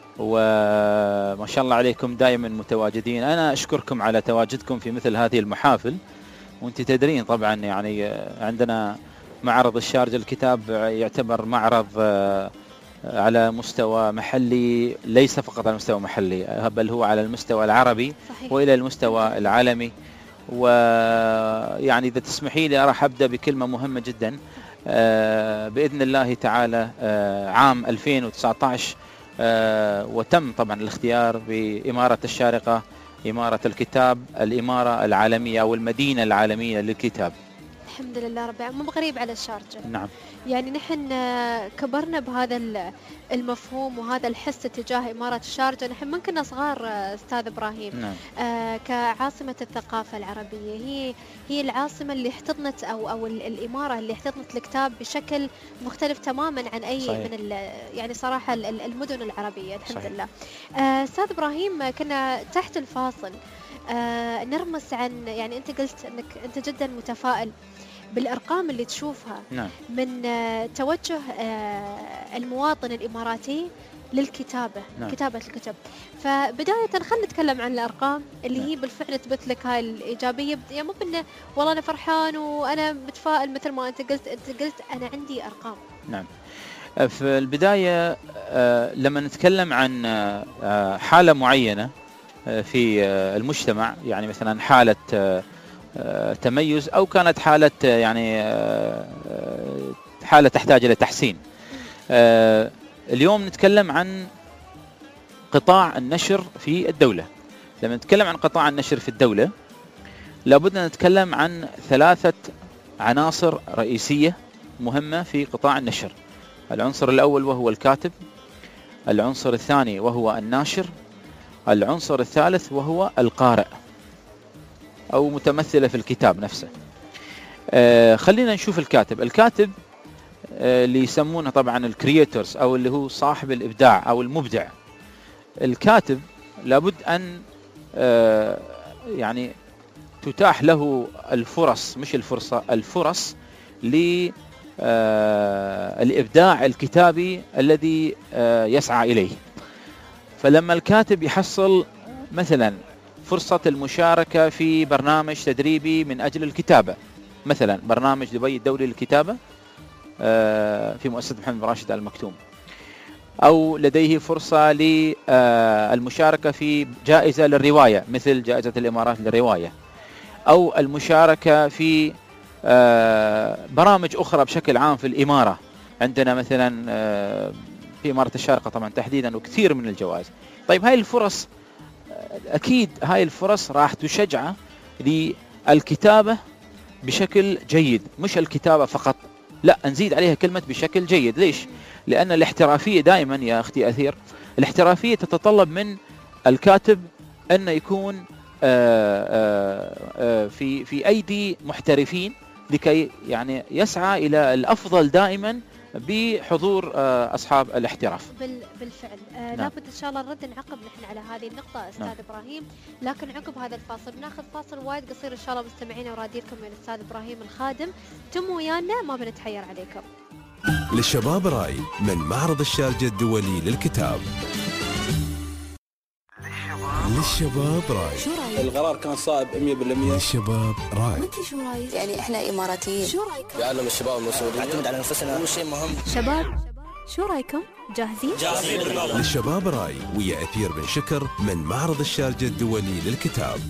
وما شاء الله عليكم دائما متواجدين. أنا أشكركم على تواجدكم في مثل هذه المحافل، وأنت تدرين طبعا يعني عندنا معرض الشارجة الكتاب يعتبر معرض على مستوى محلي، ليس فقط على مستوى محلي بل هو على المستوى العربي. صحيح. وإلى المستوى العالمي. ويعني إذا تسمحي لي راح أبدأ بكلمة مهمة جدا. بإذن الله تعالى عام ألفين وتسعة عشر وتم طبعا الاختيار بإمارة الشارقة إمارة الكتاب الإمارة العالمية أو المدينة العالمية للكتاب. الحمد لله رب العالمين. مو غريب على الشارجة. نعم. يعني نحن كبرنا بهذا المفهوم وهذا الحس تجاه إمارة الشارجة. نحن من كنا صغار أستاذ إبراهيم. نعم. آه كعاصمة الثقافة العربية، هي هي العاصمة اللي احتضنت أو أو الإمارة اللي احتضنت الكتاب بشكل مختلف تماما عن أي صحيح. من يعني صراحة المدن العربية الحمد صحيح. لله. آه أستاذ إبراهيم كنا تحت الفاصل آه نرمز عن، يعني أنت قلت أنك أنت جدا متفائل بالأرقام اللي تشوفها. نعم. من آه توجه آه المواطن الإماراتي للكتابة. نعم. كتابة الكتب. فبداية خلينا نتكلم عن الأرقام اللي نعم. هي بالفعل تثبت لك هاي الإيجابية. يعني مو بأنه والله أنا فرحان وأنا متفائل مثل ما أنت قلت، أنت قلت أنا عندي أرقام. نعم. في البداية آه لما نتكلم عن آه حالة معينة آه في آه المجتمع، يعني مثلا حالة آه تميز أو كانت حالة يعني حالة تحتاج إلى تحسين. اليوم نتكلم عن قطاع النشر في الدولة. لما نتكلم عن قطاع النشر في الدولة لابد أن نتكلم عن ثلاثة عناصر رئيسية مهمة في قطاع النشر. العنصر الأول وهو الكاتب، العنصر الثاني وهو الناشر، العنصر الثالث وهو القارئ أو متمثلة في الكتاب نفسه. آه خلينا نشوف الكاتب. الكاتب آه اللي يسمونه طبعا الكرييتورز أو اللي هو صاحب الإبداع أو المبدع. الكاتب لابد أن آه يعني تتاح له الفرص، مش الفرصة، الفرص للإبداع الكتابي الذي آه يسعى إليه. فلما الكاتب يحصل مثلا فرصة المشاركة في برنامج تدريبي من أجل الكتابة، مثلا برنامج دبي الدولي للكتابة في مؤسسة محمد بن راشد آل مكتوم، أو لديه فرصة للمشاركة في جائزة للرواية مثل جائزة الإمارات للرواية، أو المشاركة في برامج أخرى بشكل عام في الإمارة. عندنا مثلا في إمارة الشارقة طبعا تحديدا وكثير من الجوائز. طيب هاي الفرص أكيد هاي الفرص راح تشجع للكتابة بشكل جيد، مش الكتابة فقط، لا نزيد عليها كلمة بشكل جيد. ليش؟ لأن الاحترافية دائما يا أختي أثير، الاحترافية تتطلب من الكاتب أن يكون آآ آآ في في أيدي محترفين لكي يعني يسعى إلى الأفضل دائما بحضور أصحاب الاحتراف. بالفعل. آه نعم. لابد إن شاء الله نرد نعقب نحن على هذه النقطة أستاذ نعم. إبراهيم، لكن عقب هذا الفاصل بناخذ فاصل وايد قصير إن شاء الله مستمعينا وراديركم من الأستاذ إبراهيم الخادم. تم ويانا ما بنتحير عليكم. للشباب راي من معرض الشارجة الدولي للكتاب. للشباب راي. شو رايك؟ القرار كان صائب مية بالمية. للشباب راي. وانت شو رايك؟ يعني احنا اماراتيين. شو رايكم؟ يعلم الشباب المسؤولين. نعتمد على انفسنا، هو شيء مهم. شباب شو رايكم؟ جاهزين؟ جاهزين. للشباب راي ويا أثير بن شكر من معرض الشارجة الدولي للكتاب.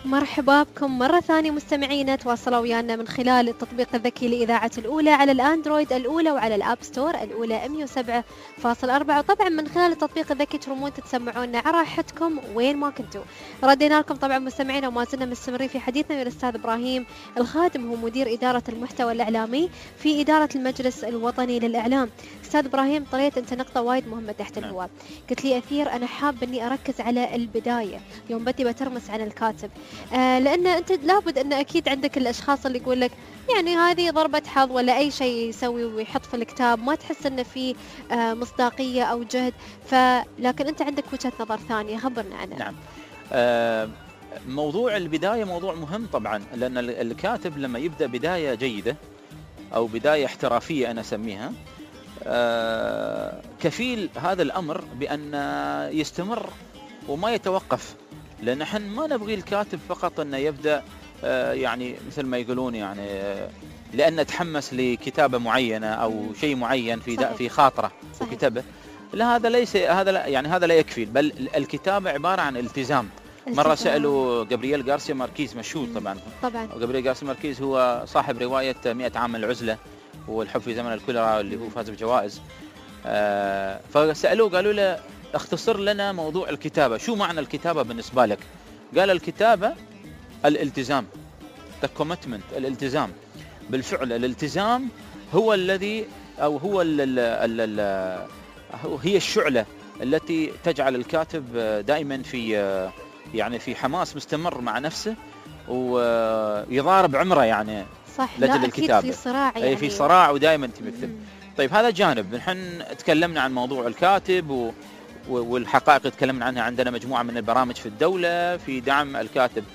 مرحبا بكم مرة ثانية مستمعينا، تواصلوا ويانا من خلال التطبيق الذكي لإذاعة الأولى على الأندرويد الأولى وعلى الأب ستور الأولى مية وسبعة فاصلة أربعة، وطبعا من خلال التطبيق الذكي ترمون تتسمعونا على راحتكم وين ما كنتوا. ردينا لكم طبعا مستمعينا، وما زلنا مستمرين في حديثنا ويا الأستاذ إبراهيم الخادم، هو مدير إدارة المحتوى الإعلامي في إدارة المجلس الوطني للإعلام. أستاذ إبراهيم، طريت أنت نقطة وايد مهمة تحت الهواء، قلت لي أثير أنا حاب إني أركز على البداية يوم بدي بترمس عن الكاتب، آه لأن أنت لابد أن أكيد عندك الأشخاص اللي يقول لك يعني هذه ضربة حظ ولا أي شيء يسوي ويحط في الكتاب، ما تحس أنه في آه مصداقية أو جهد، فلكن أنت عندك وجهة نظر ثانية، خبرنا عنها. نعم. آه موضوع البداية موضوع مهم طبعا، لأن الكاتب لما يبدأ بداية جيدة أو بداية احترافية أنا أسميها، آه كفيل هذا الأمر بأن يستمر وما يتوقف، لأن نحن ما نبغي الكاتب فقط أنه يبدأ آه يعني مثل ما يقولون يعني آه لأن تحمس لكتابة معينة أو شيء معين في في خاطره وكتبه. لا، هذا ليس هذا لا يعني هذا لا يكفي، بل الكتابة عبارة عن التزام. مرة سألوا جابرييل غارسيا ماركيز، مشهور طبعا طبعا جابرييل غارسيا ماركيز هو صاحب رواية مئة عام من العزلة والحب في زمن الكوليرا اللي هو فاز بجوائز. آه فسألوه قالوا له اختصر لنا موضوع الكتابة، شو معنى الكتابة بالنسبة لك؟ قال الكتابة الالتزام، the commitment، الالتزام بالفعل. الالتزام هو الذي أو هو ال ال ال ال هي الشعلة التي تجعل الكاتب دائما في يعني في حماس مستمر مع نفسه ويضارب عمره يعني صح. لجل الكتابة في صراع يعني. في صراع ودائما تكتب. طيب هذا جانب. نحن تكلمنا عن موضوع الكاتب و والحقائق تكلمنا عنها، عندنا مجموعة من البرامج في الدولة في دعم الكاتب.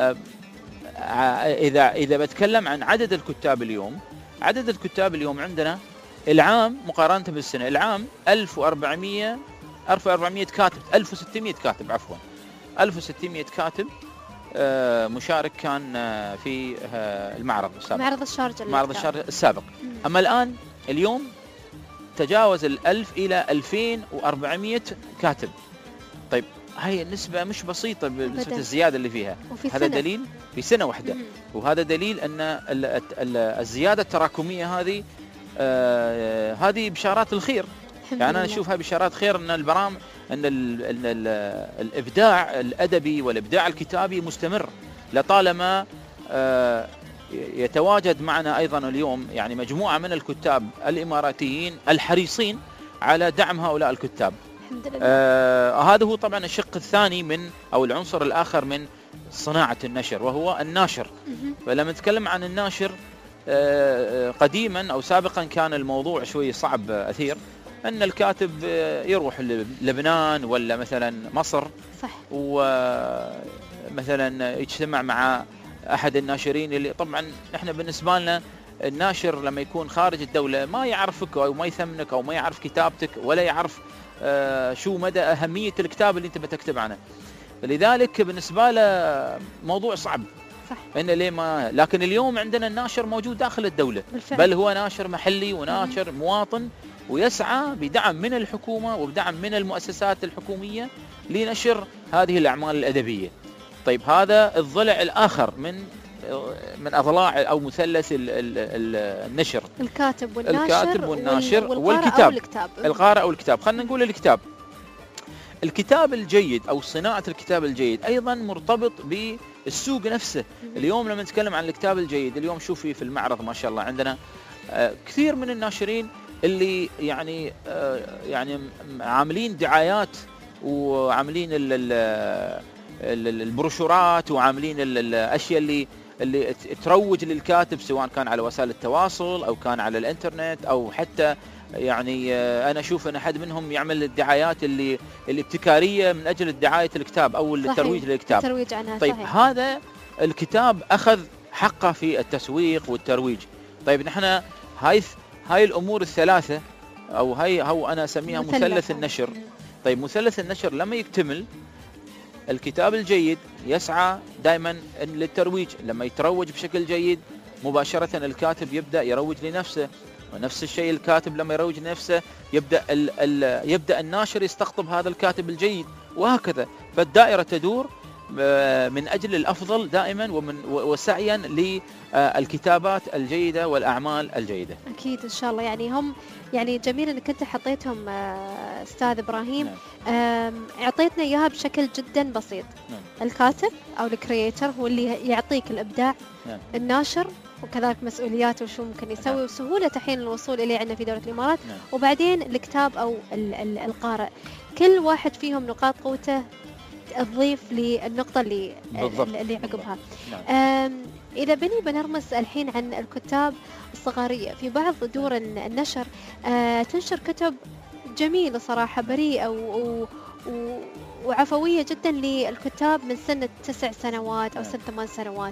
إذا إذا بتكلم عن عدد الكتاب اليوم، عدد الكتاب اليوم عندنا العام مقارنة بالسنة، العام ألف وأربعمئة ألف وأربعمئة كاتب، ألف وستمئة كاتب عفوا، ألف وستمئة كاتب مشارك كان في المعرض السابق، معرض الشارجة معرض الشارجة السابق. أما الآن اليوم تجاوز الألف إلى ألفين وأربعمئة كاتب. طيب هاي النسبة مش بسيطة بنسبة الزيادة اللي فيها. هذا سنة. دليل في سنة واحدة. مم. وهذا دليل أن الزيادة التراكمية هذه آه هذه بشارات الخير. يعني أنا أشوفها بشارات خير، أن البرامج أن ال ال ال الإبداع الأدبي والإبداع الكتابي مستمر لطالما آه يتواجد معنا أيضا اليوم يعني مجموعة من الكتاب الإماراتيين الحريصين على دعم هؤلاء الكتاب. الحمد لله. آه هذا هو طبعا الشق الثاني من أو العنصر الآخر من صناعة النشر، وهو الناشر. فلما نتكلم عن الناشر آه قديما أو سابقا كان الموضوع شوي صعب أثير، أن الكاتب يروح لبنان ولا مثلا مصر، صح، ومثلا يجتمع مع أحد الناشرين اللي طبعا إحنا بالنسبة لنا الناشر لما يكون خارج الدولة ما يعرفك أو ما يثمنك أو ما يعرف كتابتك ولا يعرف آه شو مدى أهمية الكتاب اللي أنت بتكتب عنه، فلذلك بالنسبة له موضوع صعب. صح. إنه ليه ما، لكن اليوم عندنا الناشر موجود داخل الدولة بالفعل. بل هو ناشر محلي وناشر مم. مواطن، ويسعى بدعم من الحكومة وبدعم من المؤسسات الحكومية لنشر هذه الأعمال الأدبية. طيب هذا الضلع الآخر من من أضلاع أو مثلث ال ال ال النشر، الكاتب والناشر, الكاتب والناشر والكتاب، القارئ أو الكتاب. خلينا نقول الكتاب. الكتاب الجيد أو صناعة الكتاب الجيد أيضا مرتبط بالسوق نفسه. اليوم لما نتكلم عن الكتاب الجيد، اليوم شوفي في المعرض ما شاء الله عندنا كثير من الناشرين اللي يعني يعني عاملين دعايات وعاملين البروشورات وعاملين الأشياء اللي اللي تروج للكاتب، سواء كان على وسائل التواصل أو كان على الإنترنت أو حتى يعني أنا أشوف أن أحد منهم يعمل الدعايات اللي الابتكارية من أجل دعاية الكتاب أو الترويج للكتاب. الترويج عنها. طيب صحيح. هذا الكتاب أخذ حقه في التسويق والترويج. طيب نحن هاي هاي الأمور الثلاثة أو هاي هو أنا أسميها مثلث, مثلث النشر. طيب مثلث النشر لما يكتمل، الكتاب الجيد يسعى دائما للترويج. لما يتروج بشكل جيد مباشرة الكاتب يبدأ يروج لنفسه، ونفس الشيء الكاتب لما يروج لنفسه يبدأ ال ال يبدأ الناشر يستقطب هذا الكاتب الجيد، وهكذا. فالدائرة تدور من أجل الأفضل دائما ومن وسعيا للكتابات الجيدة والأعمال الجيدة. أكيد إن شاء الله. يعني هم يعني جميل أنك أنت حطيتهم أستاذ إبراهيم. نعم. أعطيتنا إياها بشكل جدا بسيط. نعم. الكاتب أو الكرييتر هو اللي يعطيك الإبداع. نعم. الناشر وكذلك مسؤولياته وشو ممكن يسوي. نعم. وسهولة حين الوصول إليه عندنا في دولة الإمارات. نعم. وبعدين الكتاب أو ال ال القارئ كل واحد فيهم نقاط قوته تضيف للنقطة اللي بالضبط. اللي عقبها. نعم. إذا بني بنرمس الحين عن الكتاب الصغارية في بعض دور النشر تنشر كتب جميلة صراحة بريئة و و وعفوية جدا للكتاب من سن تسع سنوات أو سن ثمان سنوات.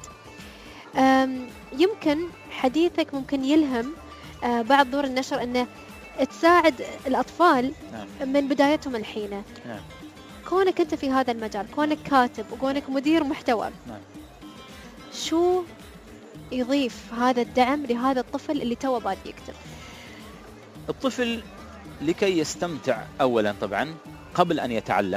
يمكن حديثك ممكن يلهم بعض دور النشر أنه تساعد الأطفال من بدايتهم الحين. كونك أنت في هذا المجال، كونك كاتب وكونك مدير محتوى، شو يضيف هذا الدعم لهذا الطفل اللي توه بادئ يكتب؟ الطفل لكي يستمتع أولا طبعا قبل أن يتعلم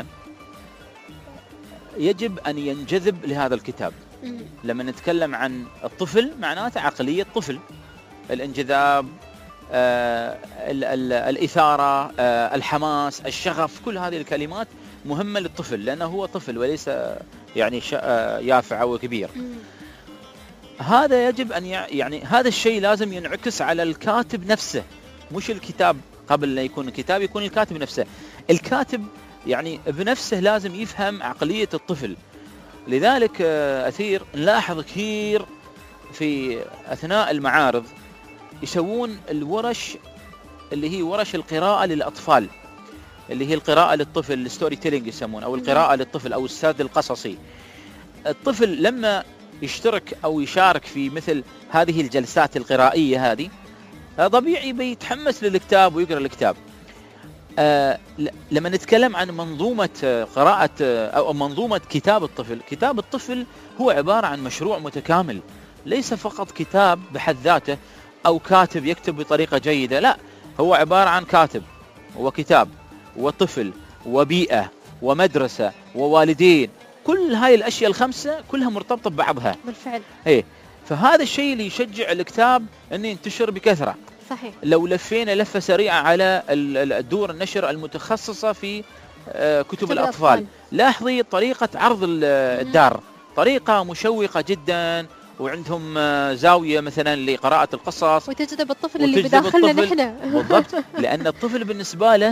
يجب أن ينجذب لهذا الكتاب. مم. لما نتكلم عن الطفل معناته عقلية طفل، الانجذاب، آه ال ال الإثارة، آه الحماس، الشغف، كل هذه الكلمات مهمة للطفل لأنه هو طفل وليس يعني يافع أو كبير. مم. هذا يجب أن يعني هذا الشيء لازم ينعكس على الكاتب نفسه، مش الكتاب. قبل لا يكون الكتاب يكون الكاتب نفسه. الكاتب يعني بنفسه لازم يفهم عقلية الطفل. لذلك أثير نلاحظ كثير في أثناء المعارض يسوون الورش اللي هي ورش القراءة للأطفال، اللي هي القراءة للطفل، الستوري تيلينج يسمون، أو القراءة للطفل أو السرد القصصي. الطفل لما يشترك أو يشارك في مثل هذه الجلسات القرائية هذه طبيعي بيتحمس للكتاب ويقرأ الكتاب. آه لما نتكلم عن منظومة قراءة أو منظومة كتاب الطفل، كتاب الطفل هو عبارة عن مشروع متكامل، ليس فقط كتاب بحد ذاته أو كاتب يكتب بطريقة جيدة، لا، هو عبارة عن كاتب وكتاب وطفل وبيئة ومدرسة ووالدين، كل هاي الأشياء الخمسة كلها مرتبطة ببعضها بالفعل. إيه، فهذا الشيء اللي يشجع الكتاب أن ينتشر بكثرة. صحيح. لو لفينا لفة سريعة على الدور النشر المتخصصة في كتب الأطفال، الأطفال. لاحظي طريقة عرض الدار، طريقة مشوقة جدا، وعندهم زاوية مثلا لقراءة القصص، وتجذب الطفل اللي بداخلنا نحن. بالضبط، لأن الطفل بالنسبة له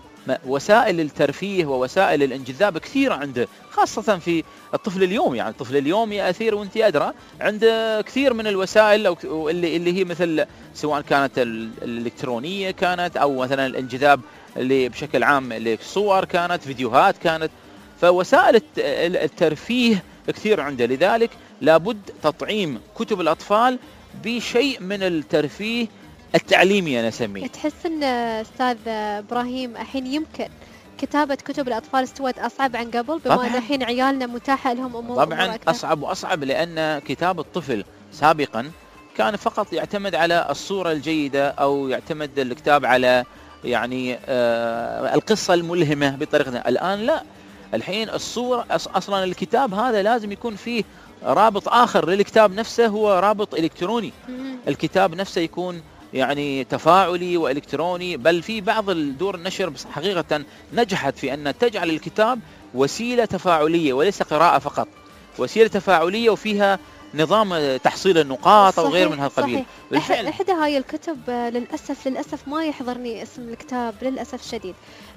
وسائل الترفيه ووسائل الانجذاب كثيرة عنده، خاصة في الطفل اليوم. يعني الطفل اليوم يا أثير وانت أدرى عنده كثير من الوسائل اللي, اللي هي مثل سواء كانت الإلكترونية كانت أو مثلا الانجذاب اللي بشكل عام الصور كانت، فيديوهات كانت، فوسائل الترفيه كثير عنده. لذلك لابد تطعيم كتب الأطفال بشيء من الترفيه التعليمي أنا أسميه. تحس أن أستاذ إبراهيم الحين يمكن كتابة كتب الأطفال استوت أصعب عن قبل بما أن الحين عيالنا متاحة لهم أمور طبعا أمور أصعب وأصعب، لأن كتاب الطفل سابقا كان فقط يعتمد على الصورة الجيدة أو يعتمد الكتاب على يعني آه القصة الملهمة بطريقة. الآن لا، الحين الصورة أصلا الكتاب هذا لازم يكون فيه رابط آخر للكتاب نفسه، هو رابط إلكتروني. الكتاب نفسه يكون يعني تفاعلي وإلكتروني، بل في بعض الدور النشر حقيقة نجحت في أن تجعل الكتاب وسيلة تفاعلية وليس قراءة فقط، وسيلة تفاعلية وفيها نظام تحصيل النقاط أو غير من هالقبيل. بالفعل إحدى هاي الكتب للأسف للأسف ما يحضرني اسم الكتاب للأسف شديد.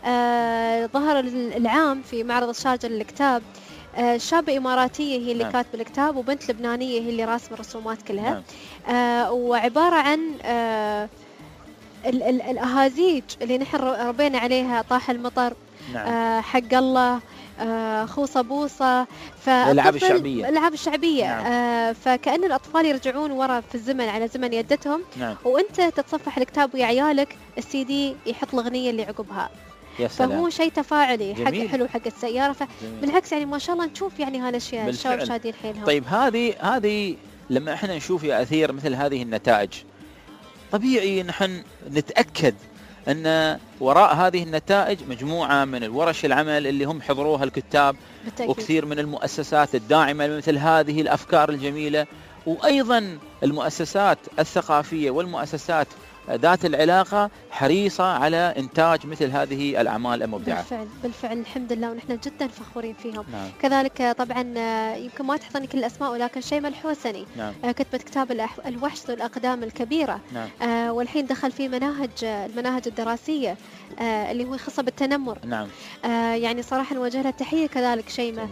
آه ظهر العام في معرض الشارجة للكتاب آه شابة إماراتية هي اللي نعم. كاتبة الكتاب، وبنت لبنانية هي اللي راسمة الرسومات كلها. نعم. آه وعبارة عن آه ال ال الأهازيج اللي نحن ربينا عليها، طاح المطر. نعم. آه حق الله، آه خوصة بوصة، الألعاب الشعبية الألعاب الشعبية. نعم. آه فكأن الأطفال يرجعون وراء في الزمن على زمن يدتهم. نعم. وأنت تتصفح الكتاب ويا عيالك، السي دي يحط الأغنية اللي عقبها. فهو شيء تفاعلي حق حلو حق السيارة. فبالعكس يعني ما شاء الله نشوف يعني هالاشياء الشباب شادين حيلهم. طيب هذه هذه لما احنا نشوف يا أثير مثل هذه النتائج، طبيعي نحن نتأكد أن وراء هذه النتائج مجموعة من الورش العمل اللي هم حضروها الكتاب بالتأكيد. وكثير من المؤسسات الداعمة لمثل هذه الأفكار الجميلة، وأيضا المؤسسات الثقافية والمؤسسات ذات العلاقة حريصة على إنتاج مثل هذه الأعمال المبدعة. بالفعل بالفعل الحمد لله، ونحن جدا فخورين فيهم. نعم. كذلك طبعا يمكن ما تحضرني كل الأسماء، ولكن شيماء الحوسني نعم. كتبت كتاب الوحش ذو الأقدام الكبيرة. نعم. آه والحين دخل في مناهج المناهج الدراسية آه اللي هو خاصة بالتنمر. نعم. آه يعني صراحة نوجه لها التحية كذلك شيماء.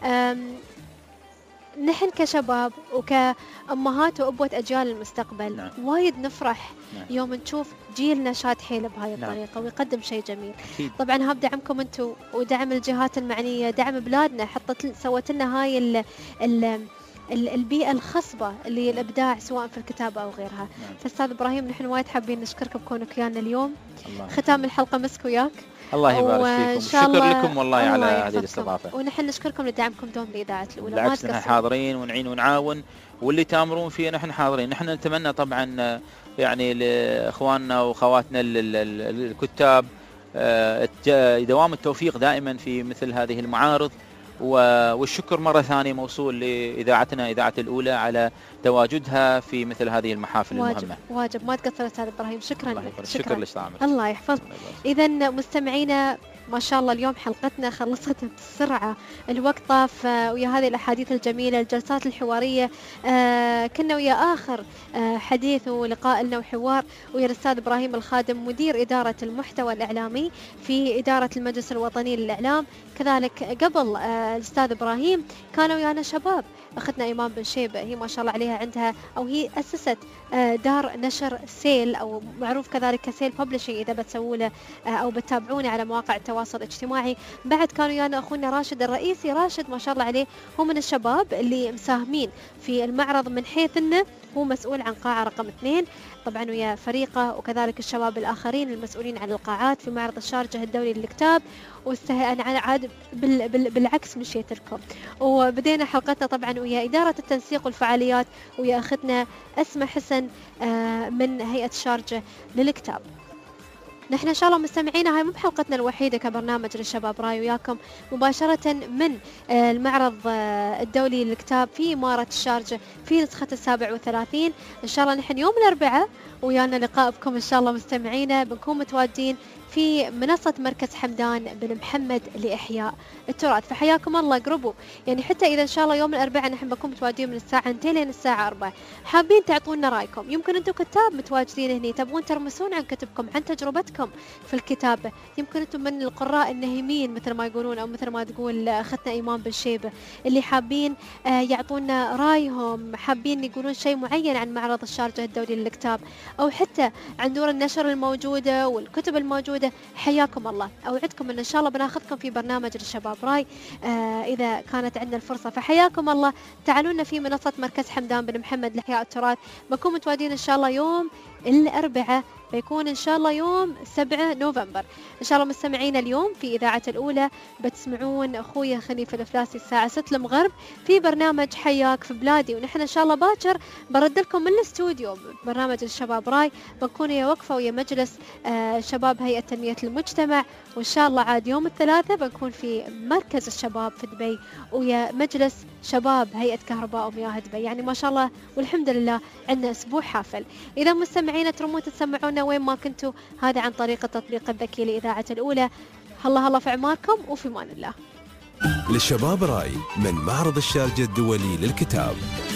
نحن كشباب وكأمهات وأبوة أجيال المستقبل نعم. وايد نفرح نعم. يوم نشوف جيلنا شاد حيله بهاي نعم. الطريقة ويقدم شيء جميل. أكيد. طبعا هذا دعمكم انتم ودعم الجهات المعنية، دعم بلادنا، حطت سوت لنا هاي ال ال البيئة الخصبة اللي الإبداع سواء في الكتابة أو غيرها. نعم. فأستاذ إبراهيم نحن وايد حابين نشكرك بكونك ويانا اليوم. الله ختام الحلقة مسك وياك. الله يبارك فيكم، شكر لكم والله على هذه الاستضافة، ونحن نشكركم لدعمكم دوم لإذاعة الأولى. بالعكس نحن حاضرين ونعين ونعاون، واللي تامرون فيه نحن حاضرين. نحن نتمنى طبعا يعني لإخواننا وأخواتنا الكتاب دوام التوفيق دائما في مثل هذه المعارض، والشكر مرة ثانية موصول لإذاعتنا إذاعة الأولى على تواجدها في مثل هذه المحافل واجب المهمة. واجب ما تقصر أستاذ إبراهيم، شكرا لك. شكرا لك. الله يحفظك. إذا مستمعينا ما شاء الله اليوم حلقتنا خلصت بسرعة، الوقت طاف ويا هذه الأحاديث الجميلة، الجلسات الحوارية. آه كنا ويا آخر آه حديث ولقاء لنا وحوار ويا الأستاذ إبراهيم الخادم مدير إدارة المحتوى الإعلامي في إدارة المجلس الوطني للإعلام. كذلك قبل آه الأستاذ إبراهيم كانوا ويانا شباب، أخذنا إيمان بن شيبة، هي ما شاء الله عليها عندها أو هي أسست آه دار نشر سيل أو معروف كذلك كسيل ببلشنج إذا بتسووا له آه أو بتتابعونه على مواقع التواصل الاجتماعي. بعد كانوا ويانا أخونا راشد الرئيسي، راشد ما شاء الله عليه هو من الشباب اللي مساهمين في المعرض من حيث أنه هو مسؤول عن قاعة رقم اثنين طبعا ويا فريقه، وكذلك الشباب الآخرين المسؤولين عن القاعات في معرض الشارجة الدولي للكتاب. واسته... أنا عاد بال... بال... بالعكس مشيت لكم، وبدينا حلقتنا طبعا ويا إدارة التنسيق والفعاليات ويا أخذنا أسماء حسن آه من هيئة الشارجة للكتاب. نحن إن شاء الله مستمعينا هاي مو بحلقتنا الوحيدة كبرنامج للشباب راي، وياكم مباشرة من المعرض الدولي للكتاب في إمارة الشارجة في نسخة السابع والثلاثين. إن شاء الله نحن يوم الأربعاء ويانا لقاء بكم إن شاء الله مستمعينا، بنكون متواجدين في منصة مركز حمدان بن محمد لإحياء التراث. فحياكم الله، قربوا يعني حتى إذا إن شاء الله يوم الأربعاء نحن بنكون متواجدين من الساعة اثنين لين الساعة أربعة، حابين تعطونا رأيكم، يمكن أنتم كتاب متواجدين هني تبغون ترمسون عن كتبكم عن تجربتكم في الكتابة، يمكن أنتم من القراء النهيمين مثل ما يقولون أو مثل ما تقول أختنا إيمان بن شيبة اللي حابين يعطونا رأيهم، حابين يقولون شيء معين عن معرض الشارجة الدولي للكتاب أو حتى عن دور النشر الموجودة والكتب الموجودة. حياكم الله، أوعدكم أن إن شاء الله بناخذكم في برنامج للشباب راي آه إذا كانت عندنا الفرصة. فحياكم الله، تعالونا في منصة مركز حمدان بن محمد لإحياء التراث، بنكون متواجدين إن شاء الله يوم الأربعاء، بيكون إن شاء الله يوم سبعة نوفمبر. إن شاء الله مستمعين اليوم في إذاعة الأولى بتسمعون أخويا خليفة الفلاسي الساعة ستة المغرب في برنامج حياك في بلادي، ونحن إن شاء الله باكر برد لكم من الاستوديو برنامج الشباب راي، بنكون ويا وقفة ويا مجلس آه شباب هيئة تنمية المجتمع، وإن شاء الله عاد يوم الثلاثاء بنكون في مركز الشباب في دبي ويا مجلس شباب هيئة كهرباء ومياه دبي. يعني ما شاء الله والحمد لله عندنا أسبوع حافل. إذا مستمعين ترمون تسمعونا وين ما كنتوا، هذا عن طريق التطبيق الذكي لإذاعة الأولى. الله الله في عماركم وفي مان الله. للشباب راي من معرض الشارجة الدولي للكتاب.